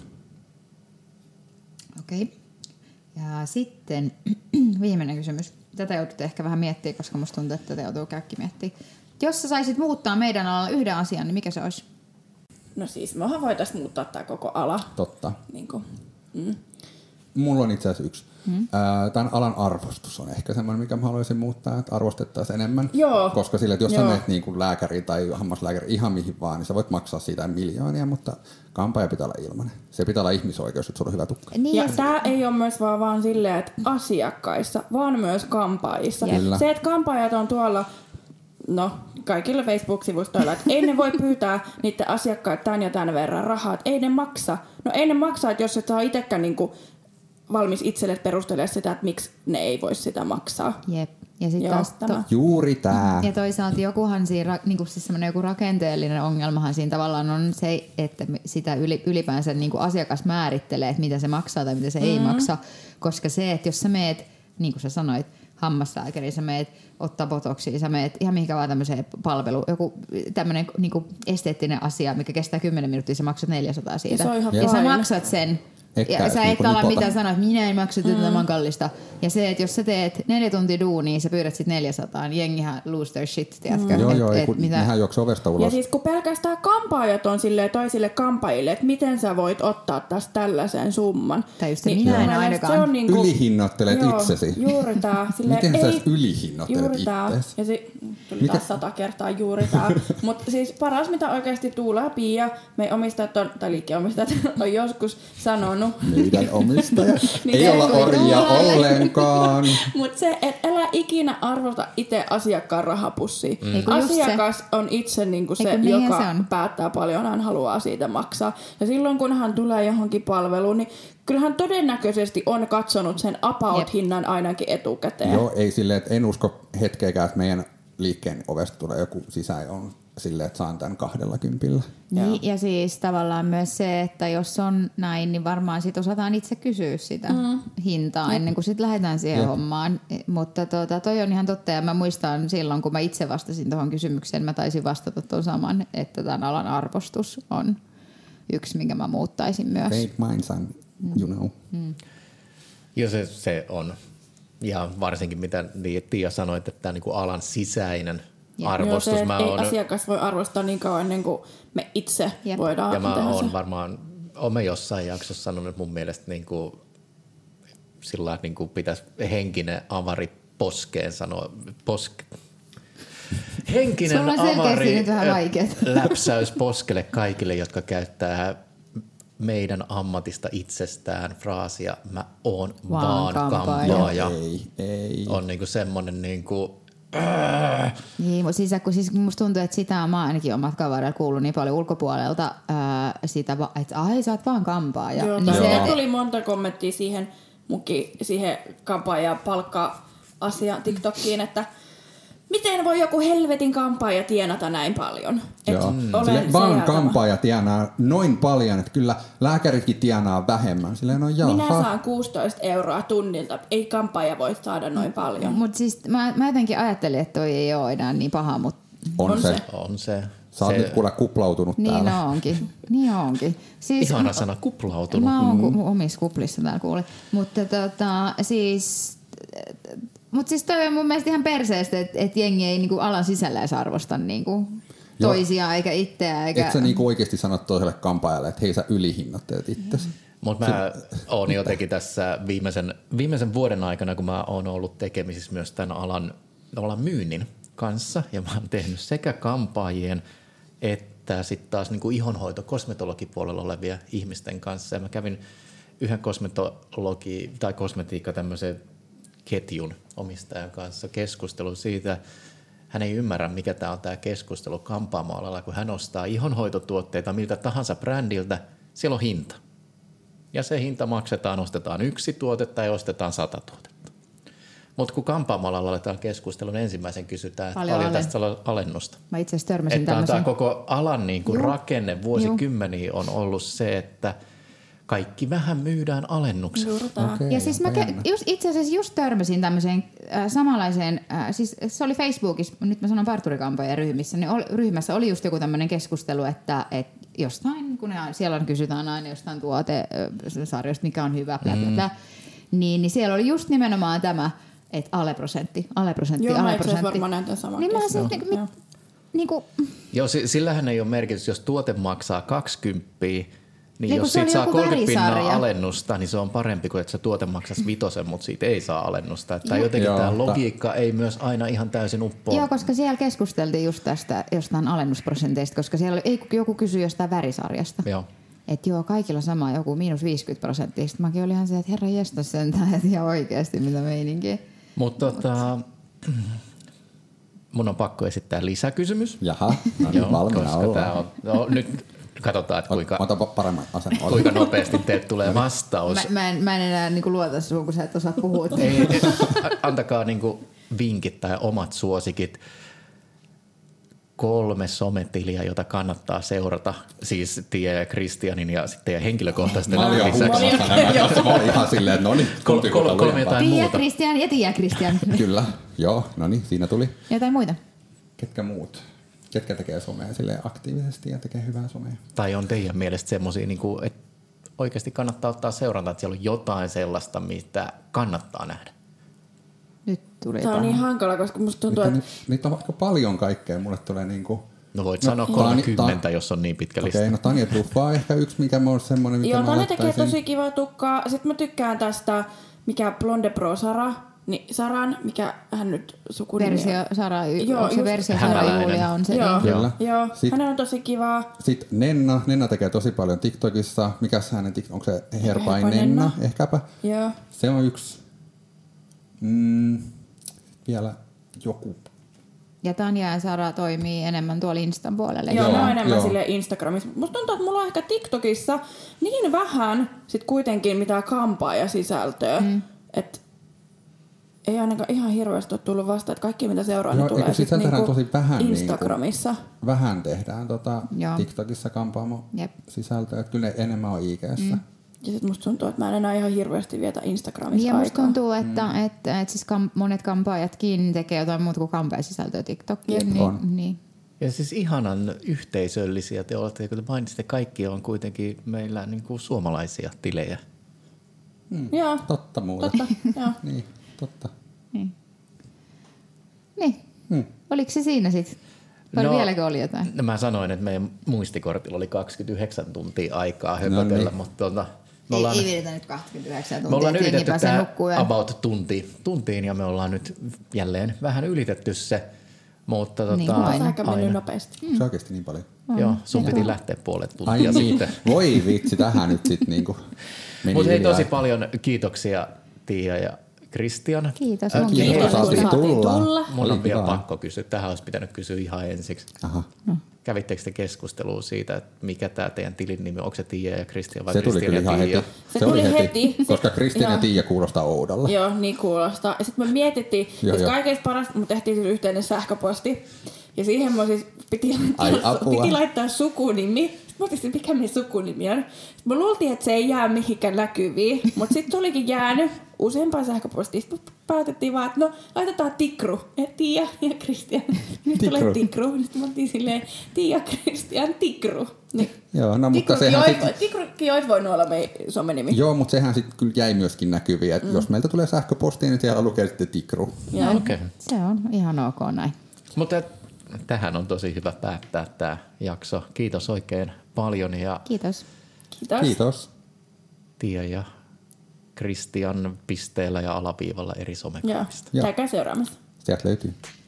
Okei. Ja sitten viimeinen kysymys. Tätä joudut ehkä vähän miettimään, koska musta tuntuu, että tätä joutuu kaikki miettimään. Jos sä saisit muuttaa meidän alalla yhden asian, niin mikä se olisi? No siis mehän voitaisiin muuttaa tää koko ala. Totta. Niin kuin, Mulla on itse asiassa yksi. Tämän alan arvostus on ehkä semmoinen, mikä mä haluaisin muuttaa, että arvostettaisiin enemmän. Joo. Koska sille, että jos sä menet niin kuin lääkäriin tai hammaslääkäriin ihan mihin vaan, niin sä voit maksaa siitä miljoonia, mutta kampaaja pitää olla ilmainen. Se pitää olla ihmisoikeus, että sulla on hyvä tukka. Niin, ja tää ei ole myös vaan silleen, että asiakkaissa, vaan myös kampaajissa. Kyllä. Se, että kampaajat on tuolla, kaikilla Facebook-sivustoilla, että ei ne voi pyytää niiden asiakkaat tän ja tän verran rahaa, että ei ne maksa. No ei ne maksa, että jos et saa itsekään niinku valmis itselle perustella sitä, että miksi ne ei voi sitä maksaa. Jep. Ja sitten taas Juuri tää. Ja toisaalta jokuhan siinä, niinku siis semmoinen joku rakenteellinen ongelmahan siinä tavallaan on se, että sitä ylipäänsä niinku asiakas määrittelee, että mitä se maksaa tai mitä se ei maksa. Koska se, että jos sä meet, niin kuin sä sanoit, hammaslääkäriin, sä meet ottaa botoksia, sä meet ihan mihinkä vaan tämmöiseen palveluun, joku tämmöinen niinku esteettinen asia, mikä kestää 10 minuuttia, sä maksat 400 siitä. Ja sä maksat sen. Ja sä et ala mitään sanoa, että minä en maksa tätä, tämä on kallista. Ja se, että jos sä teet 4 tuntia duunia, sä pyydät sit 400, niin jengihän lose their shit, tiedätkö? Joo, nehän juoksee ovesta ulos. Ja siis kun pelkästään kampaajat on silleen toisille kampaajille, että miten sä voit ottaa tästä tällaisen summan. Tai just niin, minä en ainakaan. Se on niinku, ylihinnoittelet itsesi. Juuri tää. Miten sä ylihinnoittelet itsesi? Tuli taas 100 kertaa juuri tää. Mutta siis paras mitä oikeasti Tuula ja Pia, meidän omistajat on, tai liikkeenomistajat on joskus sanonut. Meidän omistajat. Ei olla orjia ollenkaan. Mutta se, että älä ikinä arvota itse asiakkaan rahapussia. Asiakas on itse niinku se, joka päättää paljon hän haluaa siitä maksaa. Ja silloin kun hän tulee johonkin palveluun, niin kyllähän todennäköisesti on katsonut sen about-hinnan ainakin etukäteen. Joo, ei silleen, että en usko hetkeäkään, että meidän liikkeen ovesta tulee joku sisään on silleen, että saan tämän 20. Niin, ja siis tavallaan myös se, että jos on näin, niin varmaan sit osataan itse kysyä sitä hintaa ennen kuin sitten lähdetään siihen hommaan. Mutta toi on ihan totta, ja mä muistan silloin, kun mä itse vastasin tuohon kysymykseen, mä taisin vastata tuon saman, että tämän alan arvostus on yksi, minkä mä muuttaisin myös. Great minds and you know. Joo, se on. Ja varsinkin mitä Tiia sanoi, että tämä niinku alan sisäinen arvostus. Joo, se, ei asiakas voi arvostaa niin kauan ennen kuin me itse voidaan. Ja mä oon varmaan, olen jossain jaksossa sanonut, että mun mielestä niinku, sillä niinku pitäisi henkinen avari poskeen sanoa. Henkinen avari läpsäys poskelle kaikille, jotka käyttää meidän ammatista itsestään fraasia mä oon vaan kampaaja. Ei. On niinku semmonen niinku niin, siis musta tuntuu, että sitä mä ainakin omat kavereilla kuullut niin paljon ulkopuolelta sitä, että ai sä oot vaan kampaaja. Joo, niin se tuli monta kommenttia siihen kampaajan palkka-asiaan TikTokiin, että miten voi joku helvetin kampaaja tienata näin paljon? Vaan kampaaja tienaa noin paljon, että kyllä lääkäritkin tienaa vähemmän. Minä saan 16 € tunnilta, ei kampaaja voi saada noin paljon. Mutta siis mä jotenkin ajattelin, että toi ei ole enää niin paha, mutta on se. Sä oot nyt kuule kuplautunut täällä. Niin onkin. Siis, ihana sana, kuplautunut. Mä oon omissa kuplissa täällä kuule. Mutta Mutta siis toi on mun mielestä ihan perseestä, että jengi ei niinku alan sisällä edes arvosta niinku toisiaan eikä itseään. Et sä niinku oikeasti sano toiselle kampaajalle, että hei sä ylihinnoittelet itsesi. Mutta mä oon jotenkin tässä viimeisen vuoden aikana, kun mä oon ollut tekemisissä myös tämän alan myynnin kanssa, ja mä oon tehnyt sekä kampaajien että sitten taas niinku ihonhoito, kosmetologipuolella olevia ihmisten kanssa. Ja mä kävin yhden kosmetiikka tämmöisen ketjun omistajan kanssa keskustelu siitä. Hän ei ymmärrä, mikä tämä on tämä keskustelu kampaamoalalla, kun hän ostaa ihonhoitotuotteita miltä tahansa brändiltä, siellä on hinta. Ja se hinta maksetaan, ostetaan 1 tuote tai ostetaan 100 tuotetta. Mutta kun kampaamoalalla aletaan keskustelun, ensimmäisen kysytään, että paljon tästä alennusta. Mä itse asiassa törmäsin että tämmöisen. tämä koko alan niin kuin rakenne vuosikymmeniä on ollut se, että kaikki vähän myydään alennuksella. Okay, Ja siis itse asiassa just törmäsin tämmöiseen samanlaiseen, siis se oli Facebookissa, nyt mä sanon parturikampaajan ryhmissä, niin ryhmässä oli just joku tämmöinen keskustelu, että jostain, kun siellä kysytään aina jostain tuotesarjoista, mikä on hyvä, niin siellä oli just nimenomaan tämä, että aleprosentti. Joo, mä itse asiassa varmaan näin tämän saman niin Joo, sillähän ei ole merkitys, jos tuote maksaa 20, niin jos se siitä saa 30 värisarja. alennusta, niin se on parempi kuin, että se tuote maksaisi 5, mutta siitä ei saa alennusta. Että jotenkin tämä logiikka ei myös aina ihan täysin uppoa. Joo, koska siellä keskusteltiin just tästä jostain alennusprosenteista, koska siellä joku kysyi jostain värisarjasta. Joo. Että joo, kaikilla sama joku -50%. Sitten mäkin olin ihan se, että herra jestas sentään, että ihan oikeasti mitä meininkiä. Mutta mun on pakko esittää lisäkysymys. Jaha, no niin, valmiina ollaan. Nyt katsotaan, että kuinka nopeasti teet tulee vastaus. Mä en enää luota sinuun, kun sä et osaa puhua. Antakaa vinkit tai omat suosikit. 3 sometiliä, jota kannattaa seurata. Siis Tiia ja Kristianin ja sitten henkilökohtaisten lisäksi. Mä olin ihan silleen, että no niin. 3 jotain Tiia muuta. Kristian ja Tiia Kristian. Kyllä, joo, no niin, siinä tuli. Jotain muita. Ketkä muut? Ketkä tekee somea silleen aktiivisesti ja tekee hyvää somea? Tai on teidän mielestä semmoisia, että oikeasti kannattaa ottaa seuranta, että siellä on jotain sellaista, mitä kannattaa nähdä? Nyt tuli Tämä on niin hankala, koska musta tuntuu, että Niitä on aika paljon kaikkea. Mulle tulee No voit sanoa 30, jos on niin pitkä lista. Okei, no Tanja Truffaa on ehkä yksi, mikä on semmoinen, mitä joo, mä Tanja tekee laittaisin. tosi kivaa tukkaa. Sitten mä tykkään tästä, mikä Blonde Pro Sara, niin Saran, mikä hän nyt sukunimi versio Sara, Joo, onko se versio Sara Hämäläinen. Julia on se. Joo, Kyllä. joo. Sit- Hänen on tosi kivaa. Sitten Nenna tekee tosi paljon TikTokissa. Mikäs hänen TikTok, onko se Herpai Herpai Nenna? Nenna. Ehkäpä. Joo. Se on yksi. Vielä joku. Ja Tanja ja Sara toimii enemmän tuolla Instan puolella. Joo, Joo, ne on enemmän joo. sille Instagramissa. Musta tuntuu, että mulla on ehkä TikTokissa niin vähän sit kuitenkin mitään kampaaja-sisältöä, että ei ainakaan ihan hirveästi ole tullut vastaan, että kaikki mitä seuraa, Joo, ne tulee eikö sit sitä tehdään niinku tosi vähän Instagramissa. Vähän tehdään Joo. TikTokissa kampaamo Jep. sisältöä. Että kyllä ne enemmän on IG:ssä. Ja sit musta tuntuu, että mä en enää ihan hirveästi vietä Instagramissa Ja musta aikaa. tuntuu, että siis monet kampaajatkin tekee jotain muuta kuin kampaajasisältöä TikTokiin. On. Niin. Ja siis ihanan yhteisöllisiä te olette, kun te mainitsitte, kaikki on kuitenkin meillä niin kuin suomalaisia tilejä. Joo, Totta muuta. totta. Joo. Niin, totta. Niin. Oliko se siinä sitten? Vai vieläkö oli jotain? Mä sanoin, että meidän muistikortilla oli 29 tuntia aikaa höpötellä, niin. mutta me Ei vedetä nyt 29 tuntia. me ollaan että jengi ylitetty pääsee tämä nukkumaan. about tuntiin ja me ollaan nyt jälleen vähän ylitetty se. Mutta Niin kuin Se aika mennyt nopeasti. Se oikeasti niin paljon. Joo, sun piti lähteä puolet Ai tuntia niin. sitten. Voi vitsi, tähän nyt sitten niinku meni Mutta hei, hiljaa. tosi paljon kiitoksia Tiia ja Kristian. Kiitos. Kiitos, saatiin tulla. Mun Oli on vielä kivaa. pakko kysyä. Tähän olisi pitänyt kysyä ihan ensiksi. Aha. Kävittekö te keskustelua siitä, että mikä tämä teidän tilin nimi on? Onko se Tiia ja Kristian vai Se tuli Kristian kyllä ja ihan Tiia? heti. Se tuli heti. Koska Sit- Kristian ja joo. Tiia kuulostaa oudolla. Joo, niin kuulostaa. Ja sitten me mietittiin, Joo, että joo. kaikista parasta, me tehtiin siis yhteinen sähköposti. Ja siihen mä siis Ai, apua. piti laittaa sukunimi. Sitten mä otin, mikä meidän sukunimi on. Sitten me luultiin, että se ei jää mihinkään näkyviin. Mutta sitten tulikin jäänyt useampaan sähköpostiin. Sitten päätettiin vaan, että no laitetaan Tikru. Tiia ja Kristian. Nyt Tikru. tulee Tikru. Sitten me oltiin silleen Tiia, Kristian, Tikru. Niin. Joo, no mutta Tikrukin olisi voinut olla meidän somenimi. Joo, mutta sehän sitten kyllä jäi myöskin näkyviin. Että jos meiltä tulee sähköpostia, niin siellä lukee sitten Tikru. Joo. Okei. Se on ihan ok näin. Mutta tähän on tosi hyvä päättää tämä jakso. Kiitos oikein paljon ja Kiitos. Kiitos. Kiitos. Tiia ja Kristian pisteellä ja alaviivalla eri Joo. somekanavista. Joo. Käykää seuraamassa. Sieltä löytyy.